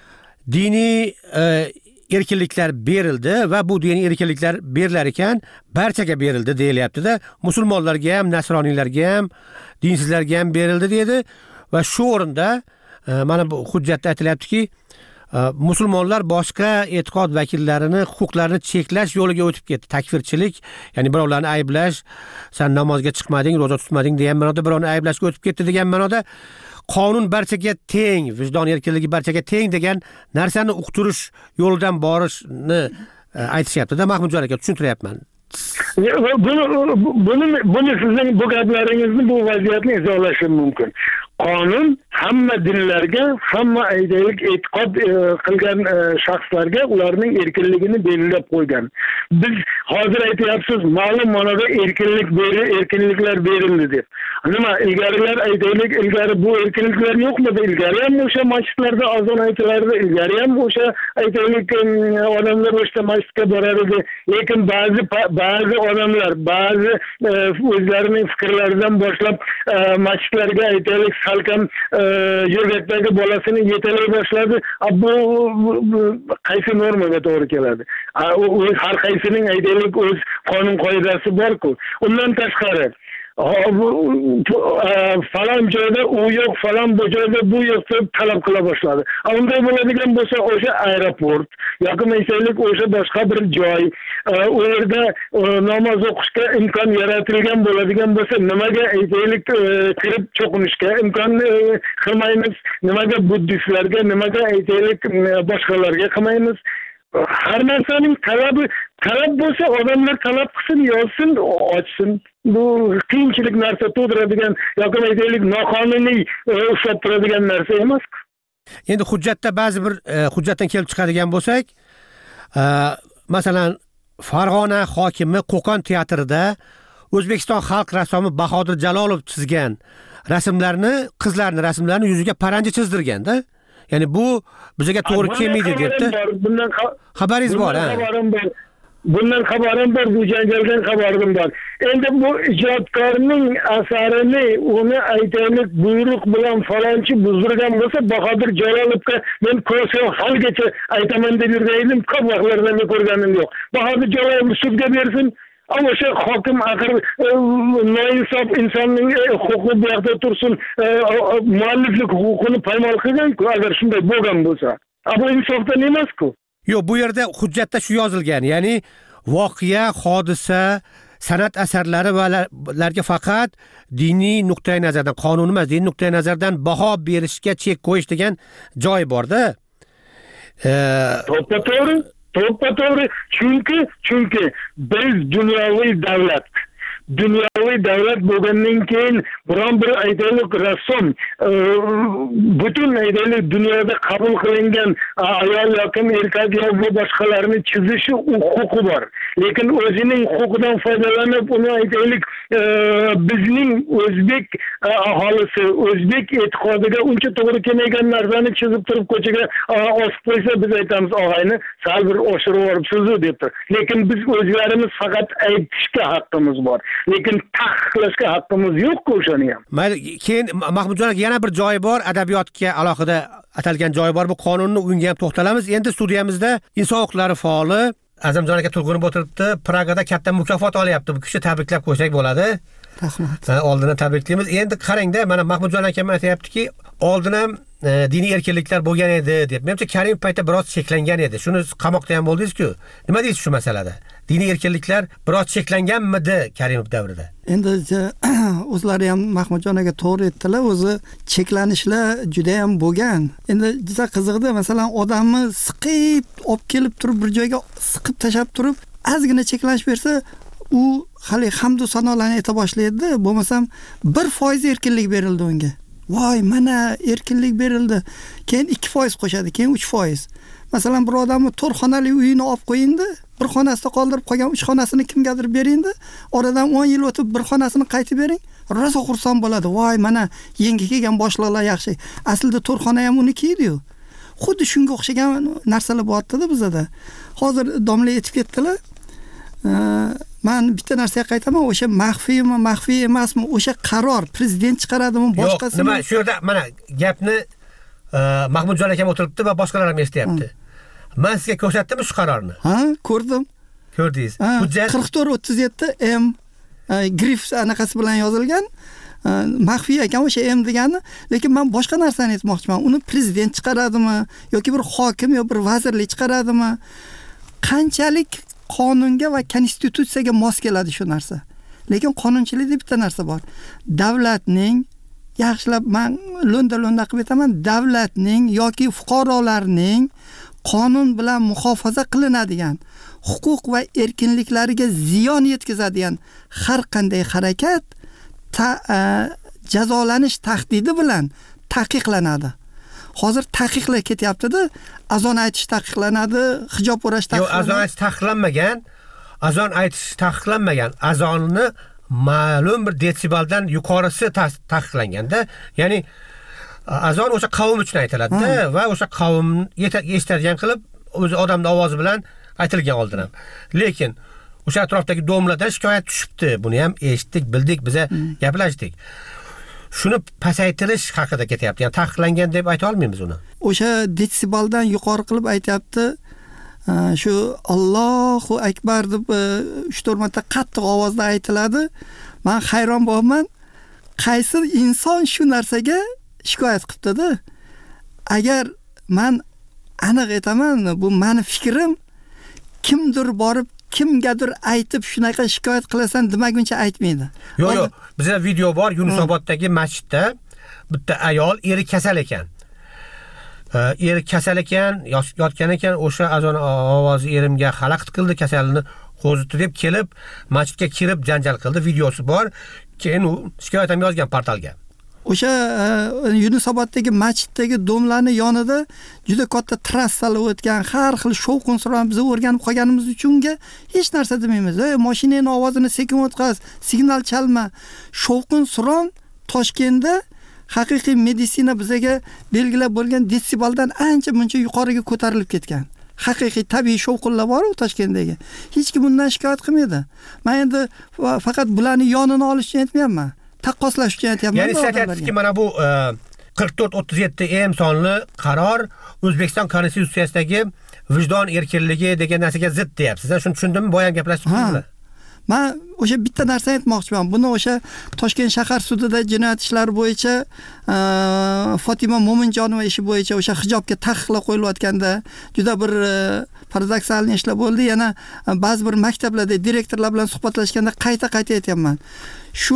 diniy erkinliklar berildi va bu diniy erkinliklar berilar ekan, barchaga berildi deyilyapti-da. Musulmonlarga ham, nasroniylarga ham, dinsizlarga ham berildi dedi va shu o'rinda mana bu hujjatda aytilyaptiki, musulmonlar boshqa e'tiqod vakillarini huquqlarini cheklash yo'liga o'tib ketdi. Takfirchilik, ya'ni birovlarni ayblash, sen namozga chiqmading, roza tutmading degan ma'noda birovni ayblashga o'tib ketdi degan ma'noda qonun barchaga teng, vijdon erkinligi barchaga teng degan narsani uqtirish yo'lidan borishni aytishyapti-da. Mahmudjon aka, tushuntiryapman. Buni buni buni sizning bu gaplaringizni, bu vaziyatni izohlashim mumkin. Qonun hamma dinlarga, hamma aytaylik e'tiqod qilgan shaxslarga ularning erkinligini belgilab qo'ygan. Biz hozir aytyapsiz, ma'lum ma'noda erkinlik beri, erkinliklar berildi deb. Nima ilgarilar aytaylik, ilgari bu erkinliklar yo'qmidi? Ilgari ham o'sha masjidlarda azon aytilardi, ilgari ham o'sha aytaylik odamlar o'sha masjidga borar edi. Lekin ba'zi ba'zi odamlar, ba'zi o'zlarining fikrlaridan boshlab masjidlarga aytaylik salkam yurgatdagi bolasini yetalay boshladi. Bu qaysi normaga to'g'ri keladi? Har qaysining aytaylik o'z qonun qoidasi bor-ku. Undan tashqari falon joyda u yo'q, falon bu joyda bu yo'q deb talab qila boshladi. Unday bo'ladigan bo'lsa, o'sha aeroport yoki aytaylik o'sha boshqa bir joy, u yerda namoz o'qishga imkon yaratilgan bo'ladigan bo'lsa, nimaga aytaylik kirib cho'qinishga imkon qilmaymiz? Nimaga buddistlarga, nimaga aytaylik boshqalarga qilmaymiz? Har narsaning talabi talab bo'lsa, odamlar talab qilsin, yozsin, ochsin. Bu qiyinchilik narsa tug'diradigan yoki aytaylik noqonuniy ushlab turadigan narsa emas. Endi hujjatda ba'zi bir hujjatdan kelib chiqadigan bo'lsak, masalan, Farg'ona hokimi Qo'qon teatrida O'zbekiston xalq rassomi Bahodir Jalolov chizgan rasmlarni, qizlarning rasmlarini yuziga paranji chizdirganda, ya'ni bu bizga to'g'ri kelmaydi debdi. Bundan xabaringiz bor, ha? Bundan xabarim bor, bu janjaldan xabarim bor. Endi bu ijodkorning asarini uni aytaylik buyruq bilan falonchi buzdirgan bo'lsa, Bahodir Jalolovga men ko'rsa halgacha aytaman deb yurgandim, ko'p vaqtlarda ko'rganim yo'q. Bahodir Jalolov sudga bersin. Ama o'sha hokim axir noinsof insonning huquqi bu yoqda tursin, mualliflik huquqini paymol qilgan-ku, agar shunday bo'lgan bo'lsa. Bu insofdan emas-ku. Yo'q, bu yerda hujjatda shu yozilgan, ya'ni voqea, hodisa, san'at asarlari va ularga faqat diniy nuqtai nazardan, qonuniy emas, diniy nuqtai nazardan baho berishga chek qo'yish degan joy bor-da. To'g'ri, to'g'ri, chunki chunki biz dunyoviy davlat dunyoviy davlat bo'lgandan keyin biron bir aytaylik rassom butun aytaylik dunyoda qabul qilingan ayol yoki erkak yoki boshqalarni chizishi huquqi bor. Lekin o'zining huquqidan foydalanib uni aytaylik bizning o'zbek aholisi, o'zbek e'tiqodiga uncha to'g'ri kelmagan narsani chizib turib ko'chaga osib qo'ysa, biz aytamiz, og'ayni sal bir oshirib yuboribsiz debdir. Lekin biz o'zlarimiz faqat aytishga haqqimiz bor. Lekin taqiqlashga haqqimiz yo'q-ku o'shani ham. Mayli, keyin Mahmudjon aka yana bir joyi bor, adabiyotga alohida atalgan joyi bor. Bu qonunni unga ham to'xtalamiz. Endi studiyamizda inson huquqlari faoli Azamjon aka Turg'unov o'tiribdi. Pragada katta mukofot olyapti. Bu kishi tabriklab qo'ysak bo'ladi. Rahmat. Oldindan tabriklaymiz. Endi qarangda, mana Mahmudjon akam aytayaptiki, oldin ham diniy erkinliklar bo'lgan edi deb. Menimcha Karimov paytda biroz cheklangan edi. Shuni qamoqda ham bo'ldingiz-ku. Nima deysiz shu masalada? Diniy erkinliklar biroz cheklanganmidi Karimov davrida? Endi o'zlari ham Mahmudjon aka to'g'ri aytdilar, o'zi cheklanishlar juda ham bo'lgan. Endi juda qiziqdi, masalan, odamni siqib olib kelib turib bir joyga siqib tashab turib, ozgina cheklanish bersa, u hali hamd va sanolarni ayta boshlaydi. Bo'lmasam bir foiz erkinlik berildi unga. Voy, mana erkinlik berildi. Keyin ikki foiz qo'shadi, keyin uch foiz. Masalan, bir odamni to'rt xonali uyini olib qo'yindi, bir xonasida qoldirib qolgan uch xonasini kimgadir beringdi, oradan o'n yil o'tib bir xonasini qaytib bering, rosa xursand bo'ladi. Voy, mana yangi kelgan boshliqlar yaxshi. Aslida to'rt xona ham uniki edi-yu. Xuddi shunga o'xshagan narsalar bo'lyapti-da bizda. Hozir domla aytib ketdilar. Men bitta narsaga qaytaman, o'sha maxfiymi, maxfiy emasmi, o'sha qaror prezident chiqaradimi, boshqasi? Yo'q, nima, shu yerda mana gapni Mahmudjon akam o'tiribdi va boshqalar ham eshityapti. Men sizga ko'rsatdim shu qarorni. Ha, ko'rdim. Ko'rdingiz. Hujjat qirq to'rt o'ttiz yetti M grif anaqasi bilan yozilgan. Maxfiy ekan o'sha M degani, lekin men boshqa narsani aytmoqchiman. Uni prezident chiqaradimi yoki bir hokim yoki bir vazirlik chiqaradimi? Qanchalik qonunga va konstitutsiyaga mos keladi shu narsa. Lekin qonunchilikda bitta narsa bor. Davlatning, yaxshilab men lo'nda-lo'nda qilib aytaman, davlatning yoki fuqarolarning qonun bilan muhofaza qilinadigan huquq va erkinliklariga ziyon yetkazadigan har qanday harakat ta, a, jazolanish tahdidi bilan taqiqlanadi. Hozir taqiqlar ketyapti-da, azon aytish taqiqlanadi, hijob o'rash taqiqlanadi. Yo'q, azon aytish taqiqlanmagan. Azon aytish taqiqlanmagan. Azonni ma'lum bir desibaldan yuqorisi taqiqlanganda, ya'ni azon o'sha qavm uchun aytiladi-da va o'sha qavm eshitadigan qilib o'zi odamning ovozi bilan aytilgan oldin ham. Lekin o'sha atrofdagi domlardan shikoyat tushibdi. Buni ham eshitdik, bildik, biza gaplashdik. Shuni pasaytirish haqida ketyapti. Ya'ni taqiqlangan deb ayta olmaymiz uni. O'sha desibaldan yuqori qilib aytyapti. Shu Allohu akbar deb uch to'rt marta qattiq ovozda aytiladi. Men hayron bo'laman. Qaysi inson shu narsaga shikoyat qilibdi-da? Agar men aniq aytaman, bu meni fikrim, kimdir borib kimgadir aytib shunaqa shikoyat qilasan demaguncha aytmaydi. Yo'q, yo'q. Bizda video bor, Yunusoboddagi masjidda bitta ayol eri kasal ekan. Eri kasal ekan, yotgan ekan, o'sha azon ovozi erimga xalaqit qildi, kasalini qo'zitdi deb kelib, masjidga kirib janjal qildi, videosi bor. Keyin u shikoyat ham yozgan portalga. O'sha Yunusoboddagi masjiddagi domlarning yonida juda katta trassalar o'tgan, har xil shovqin-suron biz o'rganib qolganimiz uchunga hech narsa demaymiz. Ey, mashinaning ovozini sekin o'tkaz, signal chalma. Shovqin-suron Toshkentda haqiqiy meditsina bizga belgilab bo'lgan desibaldan ancha muncha yuqoriga ko'tarilib ketgan. Haqiqiy tabiiy shovqinlar bor-ku Toshkentdagi. Hech kim bundan shikoyat qilmaydi. Men endi faqat bularning yonini olish uchun aytmayapman. Taqqoslash uchun aytyapman. Ya'ni siz aytyapsizki, mana bu qirq to'rt o'ttiz yetti em sonli qaror O'zbekiston Konstitutsiyasidagi vijdon erkinligi degan narsaga zid deyapsiz. Shuni tushundimmi? Boyan gaplashdingizmi? Men o'sha bitta narsa aytmoqchiman. Buni o'sha Toshkent shahar sudida jinoyat ishlari bo'yicha Fatima Mo'minjonova ishi bo'yicha o'sha hijobga taqiqlar qo'yilayotganda juda bir paradoksalniy ishlar bo'ldi. Yana ba'zi bir maktablarda direktorlar bilan suhbatlashganda qayta-qayta aytayapman. Shu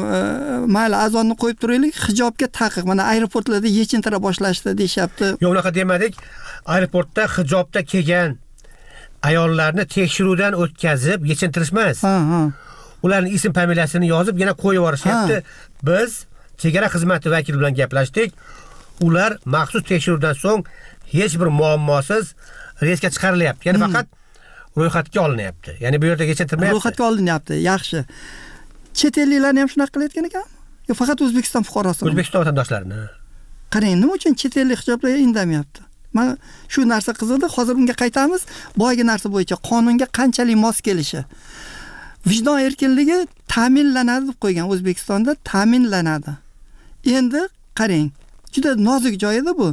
mayli azonni qo'yib turaylik, hijobga taqiq. Mana aeroportlarda yechintira boshlashdi deyapti. Yo'q, unaqa demadik. Aeroportda hijobda kelgan ayollarni tekshiruvdan o'tkazib yechintirishmas. Ha, ha. Ularning ism familiyasini yozib yana qo'yib yuborishyapti. Biz chegara xizmati vakili bilan gaplashdik. Ular maxsus tekshiruvdan so'ng hech bir muammosiz reysga chiqarilyapti. Ya'ni faqat ro'yxatga olinyapti. Ya'ni bu yerda yechintirmayapti. Ro'yxatga olinyapti. Yaxshi. Chet elliklarni ham shunaqa qilayotgan ekan? Yo, faqat O'zbekiston fuqarosimi? O'zbekiston vatandoshlarini. Qarang, nima uchun chet ellik hijoblarga indamayapti? Men shu narsa qiziqdi. Hozir bunga qaytamiz. Boyagi narsa bo'yicha qonunga qanchalik mos kelishi. Vijdon erkinligi ta'minlanadi deb qo'ygan O'zbekistonda, ta'minlanadi. Endi qarang, juda nozik joyida bu.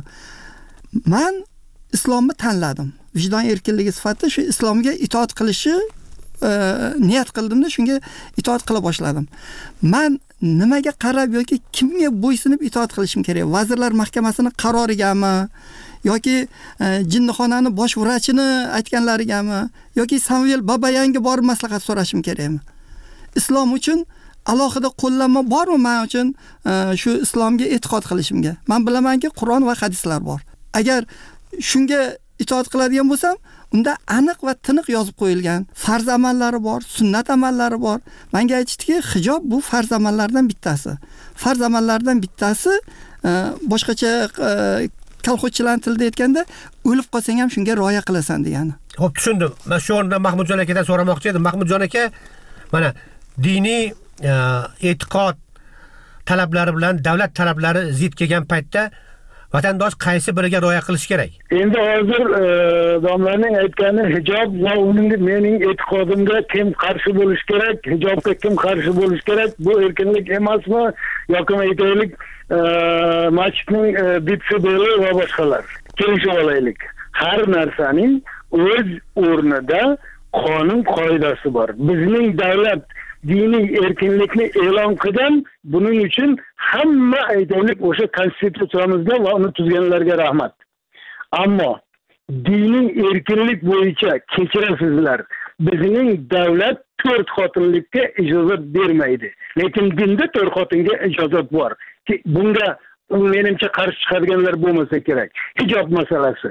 Men islomni tanladim. Vijdon erkinligi sifatida shu islomga itoat qilishi niyat qildimda, shunga itoat qila boshladim. Men nimaga qarab yoki kimga bo'ysunib itoat qilishim kerak? Vazirlar Mahkamasining qarorigami yoki jinnixonani bosh vrachini aytganlarigami yoki Samuel Babayanga borib maslahat so'rashim kerakmi? Islom uchun alohida qo'llanma bormi men uchun shu islomga e'tiqod qilishimga? Men bilamanki, Qur'on va hadislar bor. Agar shunga itoat qiladigan bo'lsam, unda aniq va tiniq yozib qo'yilgan farz amallari bor, sunnat amallari bor. Menga aytishdiki, hijob bu farz amallardan bittasi. Farz amallardan bittasi, boshqacha kolxozchilar tilida aytganda, o'lib qolsang ham shunga rioya qilasan degani. Xo'p, tushundim. Men shu o'rinda Mahmudjon akadan so'ramoqchi edim. Mahmudjon aka, mana diniy e'tiqod talablari bilan davlat talablari zid kelgan paytda vatandosh qaysi biriga rioya qilish kerak? Endi hozir domlaning aytgani hijob va uning mening e'tiqodimga kim qarshi bo'lish kerak, hijobga kim qarshi bo'lish kerak, bu erkinlik emasmi yoki aytaylik masjidning bitsi beli va boshqalar. Kelishib olaylik. Har narsaning o'z o'rnida qonun qoidasi bor. Bizning davlat diniy erkinlikni e'lon qilgan, buning uchun hamma aytaylik o'sha konstitutsiyamizda va uni tuzganlarga rahmat. Ammo diniy erkinlik bo'yicha kechirasizlar, bizning davlat to'rt xotinlikka ijozat bermaydi. Lekin dinda to'rt xotinga ijozat bor. Bunga menimcha qarshi chiqadiganlar bo'lmasa kerak. Hijob masalasi.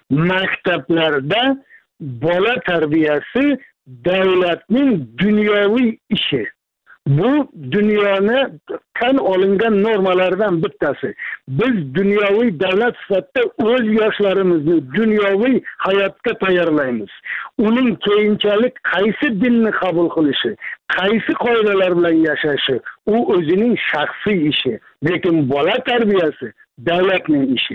Maktablarda bola tarbiyasi davlatning dunyoviy ishi. Bu dunyoni tan olingan normalardan bittasi. biz dunyoviy davlat sifatida o'z yoshlarimizni dunyoviy hayotga tayyorlaymiz. Uning keyinchalik qaysi dinni qabul qilishi, qaysi qoidalar bilan yashashi, u o'zining shaxsiy ishi. Lekin bola tarbiyasi davlatning ishi.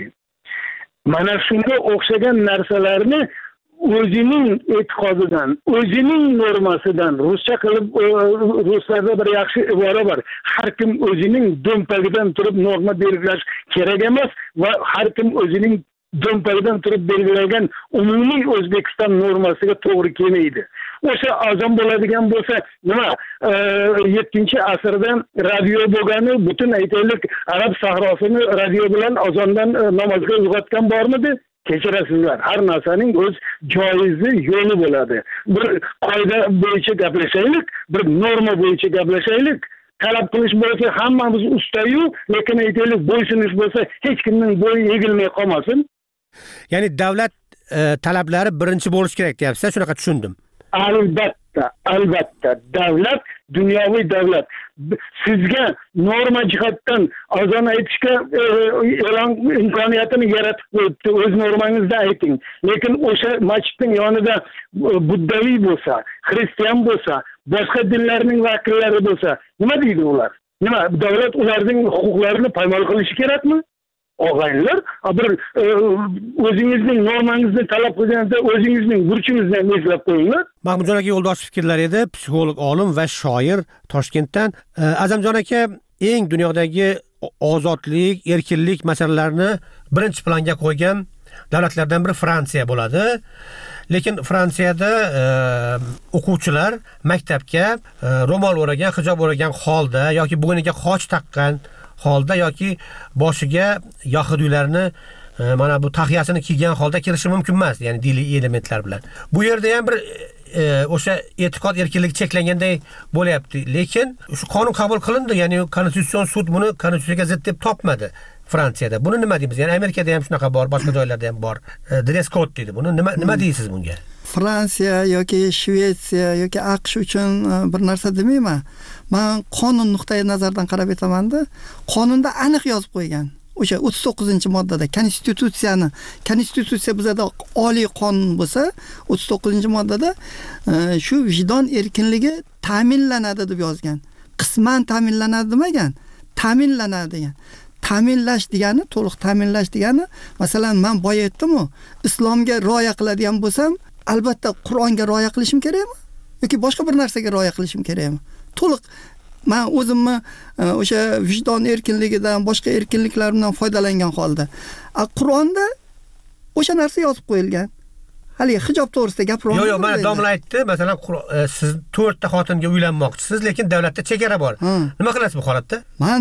Mana shunga o'xshagan narsalarni o'zining e'tiqodidan, o'zining normasidan, ruscha qilib ruslarda bir yaxshi ibora bor. Har kim o'zining do'mpagidan turib norma belgilash kerak emas va har kim o'zining do'mpagidan turib belgilagan umumiy O'zbekiston normasiga to'g'ri kelmaydi. O'sha azon bo'ladigan bo'lsa, nima yettinchi asrda radio bo'lgani, butun aytaylik arab sahrosini radio bilan azondan namozga uyg'otgan bormidi? Kechirasizlar, har narsaning o'z joizi yo'li bo'ladi. Bir qoida bo'yicha gaplashaylik, bir norma bo'yicha gaplashaylik. Talab qilish bo'lsa hammamiz ustayu, lekin aytaylik bo'ysunish bo'lsa hech kimning bo'yi egilmay qolmasin. Ya'ni davlat e, talablari birinchi bo'lish kerak deyapsiz, shunaqa tushundim. Albatta, albatta. Davlat dunyoviy davlat. Sizga norma jihatdan azon aytishga e'lon imkoniyatini yaratib qo'yibdi. O'z normangizda ayting. Lekin o'sha masjidning yonida buddaviy bo'lsa, xristian bo'lsa, boshqa dinlarning vakillari bo'lsa, nima deydi ular? Nima davlat ularning huquqlarini poymol qilishi kerakmi? Og'aylar, bir o'zingizning normangizni talab qilganda o'zingizning burchingizni eslab qo'yinglar. Mahmudjon aka yo'ldosh fikrlar edi, psixolog, olim va shoir Toshkentdan. Azamjon aka eng dunyodagi ozodlik, erkinlik masalalarini birinchi planga qo'ygan davlatlardan biri Fransiya bo'ladi. Lekin Fransiyada e, o'quvchilar maktabga e, ro'mol o'ragan, hijob o'ragan holda yoki bo'yniga qoch taqqan holda yoki boshiga yahudiylarni e, mana bu tahiyasini kiygan holda kirishi mumkin emas, ya'ni diniy elementlar bilan. Bu yerda ham bir e, o'sha e'tiqod erkinligi cheklanganday bo'lyapti. Lekin shu qonun qabul qilindi, ya'ni konstitutsion sud buni konstitutsiyaga zid deb topmadi. Fransiyada. Buni nima deymiz? Ya'ni Amerikada ham shunaqa bor, boshqa joylarda ham bor. E, dress code deydi. Buni nima nima deysiz bunga? Fransiya yoki Shvetsiya yoki AQSh uchun bir narsa demayman. Men qonun nuqtai nazaridan qarab aytaman-da, qonunda aniq yozib qo'ygan. O'sha o'ttiz to'qqizinchi moddada konstitutsiyani, konstitutsiya bizada oliy qonun bo'lsa, o'ttiz to'qqizinchi moddada shu vijdon erkinligi ta'minlanadi deb yozgan. Qisman ta'minlanadi demagan, ta'minlanadi degan. Ta'minlash degani, to'liq ta'minlash degani, masalan, men boya aytdim-ku, islomga rioya qiladigan bo'lsam, albatta Qur'onga rioya qilishim kerakmi? Yoki boshqa bir narsaga rioya qilishim kerakmi? To'liq men o'zimni o'sha vijdon erkinligidan, boshqa erkinliklardan foydalangan holda. Qur'onda o'sha narsa yozib qo'yilgan. Hali hijob to'g'risida gapiramiz. Yo'q, yo'q, mana domla aytdi, masalan, siz to'rtta xotinga uylanmoqchisiz, lekin davlatda chegara bor. Nima qilasiz bu holatda? Men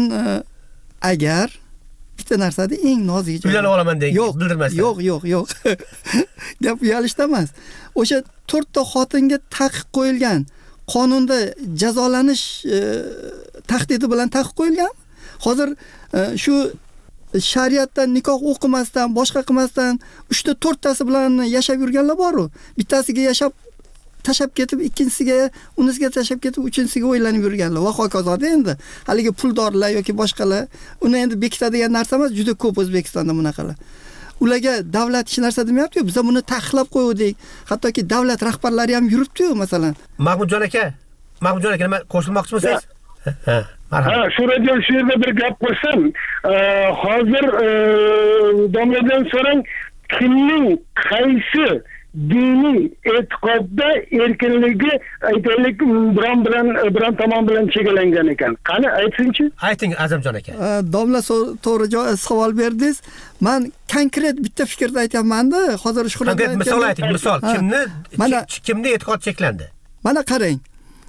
agar bitta narsada eng nozik joy. Uylanib olaman degan bildirmasdan. Yo'q, yo'q, yo'q. Gap uyalishda emas. O'sha to'rtta xotinga taqiq qo'yilgan, qonunda jazolanish e, tahdidi bilan taqiq qo'yilgan. Hozir e, shu shariatdan nikoh o'qimasdan, boshqa qilmasdan uchta to'rttasi bilan yashab yurganlar bor-ku. Bittasiga yashab tashab ketib, ikkinchisiga, unisiga tashab ketib, uchinchisiga o'ylanib yurganlar va hokazoda. Endi haligi puldorlar yoki boshqalar uni endi bekitadigan narsa emas, juda ko'p O'zbekistonda bunaqalar. Ularga davlat hech narsa demayapti-ku, biz buni taqiqlab qo'ydik. Hattoki davlat rahbarlari ham yuribdi-ku, masalan. Mahmudjon aka, Mahmudjon aka, nima qo'shilmoqchimisiz? Ha, marhamat. Ha, shu radio shu yerda bir gap qilsam, hozir domladan so'rang, kimning qaysi diniy e'tiqodda erkinligi aytaylik biron bilan biron tomon bilan chegaralangan ekan. Qani aytsinchi? Ayting Azamjon aka. Domla to'g'ri savol berdingiz. Men konkret bitta fikrda aytaman-da, hozir shuhrat aytgan. Misol ayting, misol kimni mana kimni e'tiqod cheklandi? Mana qarang.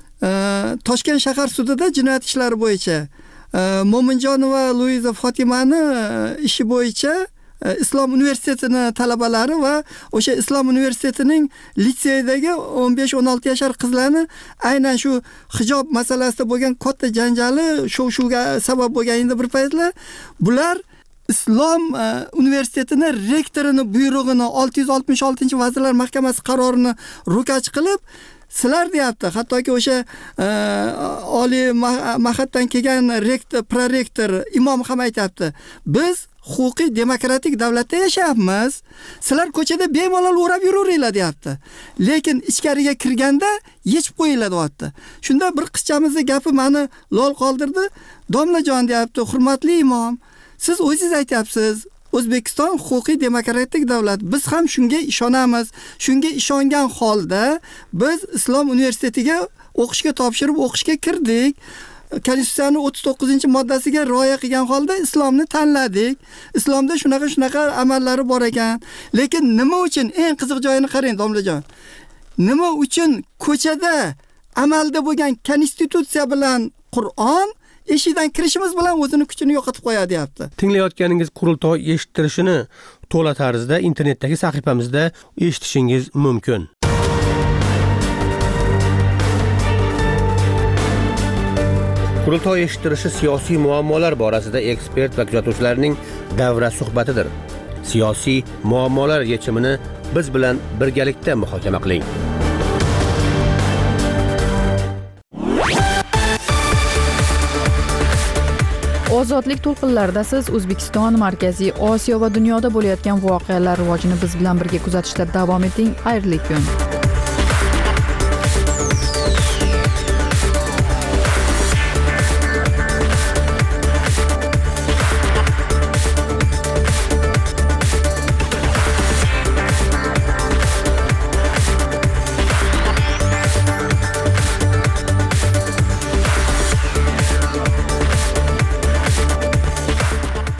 Toshkent shahar sudida jinoyat ishlari bo'yicha Mo'minjonova Luiza Fotimani ishi bo'yicha Islom universitetini talabalari va o'sha Islom universitetining litseyidagi o'n besh o'n olti yashar qizlarni aynan shu hijob masalasida bo'lgan katta janjali shuv-shuvga sabab bo'lgan edi bir paytlar. Bular Islom universitetini rektorini buyrug'ini olti yuz oltmish oltinchi Vazirlar Mahkamasi qarorini ro'kach qilib, sizlar deyapti, hattoki o'sha oliy mahatdan kelgan rektor, prorektor, imom ham aytayapti. Biz huquqiy demokratik davlatda yashayapmiz. Sizlar ko'chada bemalol o'rab yuraveringlar deyapti. Lekin ichkariga kirganda yechib qo'yinglar deyapti. Shunda bir qizchamizni gapi meni lol qoldirdi. Domlajon deyapti, hurmatli imom, siz o'zingiz aytyapsiz, O'zbekiston huquqiy demokratik davlat. Biz ham shunga ishonamiz. Shunga ishongan holda biz Islom universitetiga o'qishga topshirib o'qishga kirdik. Konstitutsiyaning o'ttiz to'qqizinchi moddasiga rioya qilgan holda islomni tanladik. Islomda shunaqa shunaqa amallari bor ekan. Lekin nima uchun, eng qiziq joyini qarang domlajon. Nima uchun ko'chada amalda bo'lgan konstitutsiya bilan Qur'on eshikdan kirishimiz bilan o'zini kuchini yo'qotib qo'yadi deyapti. Tinglayotganingiz qurultoy eshittirishini to'la tarzda internetdagi sahifamizda eshitishingiz mumkin. Qurultoy eshittirishi siyosiy muammolar borasida ekspert va kuzatuvchilarning davra suhbatidir. Siyosiy muammolar yechimini biz bilan birgalikda muhokama qiling. Ozodlik to'lqinlarida siz O'zbekiston, Markaziy Osiyo va dunyoda bo'layotgan voqealar rivojini biz bilan birga kuzatishda davom eting. Xayrli kun.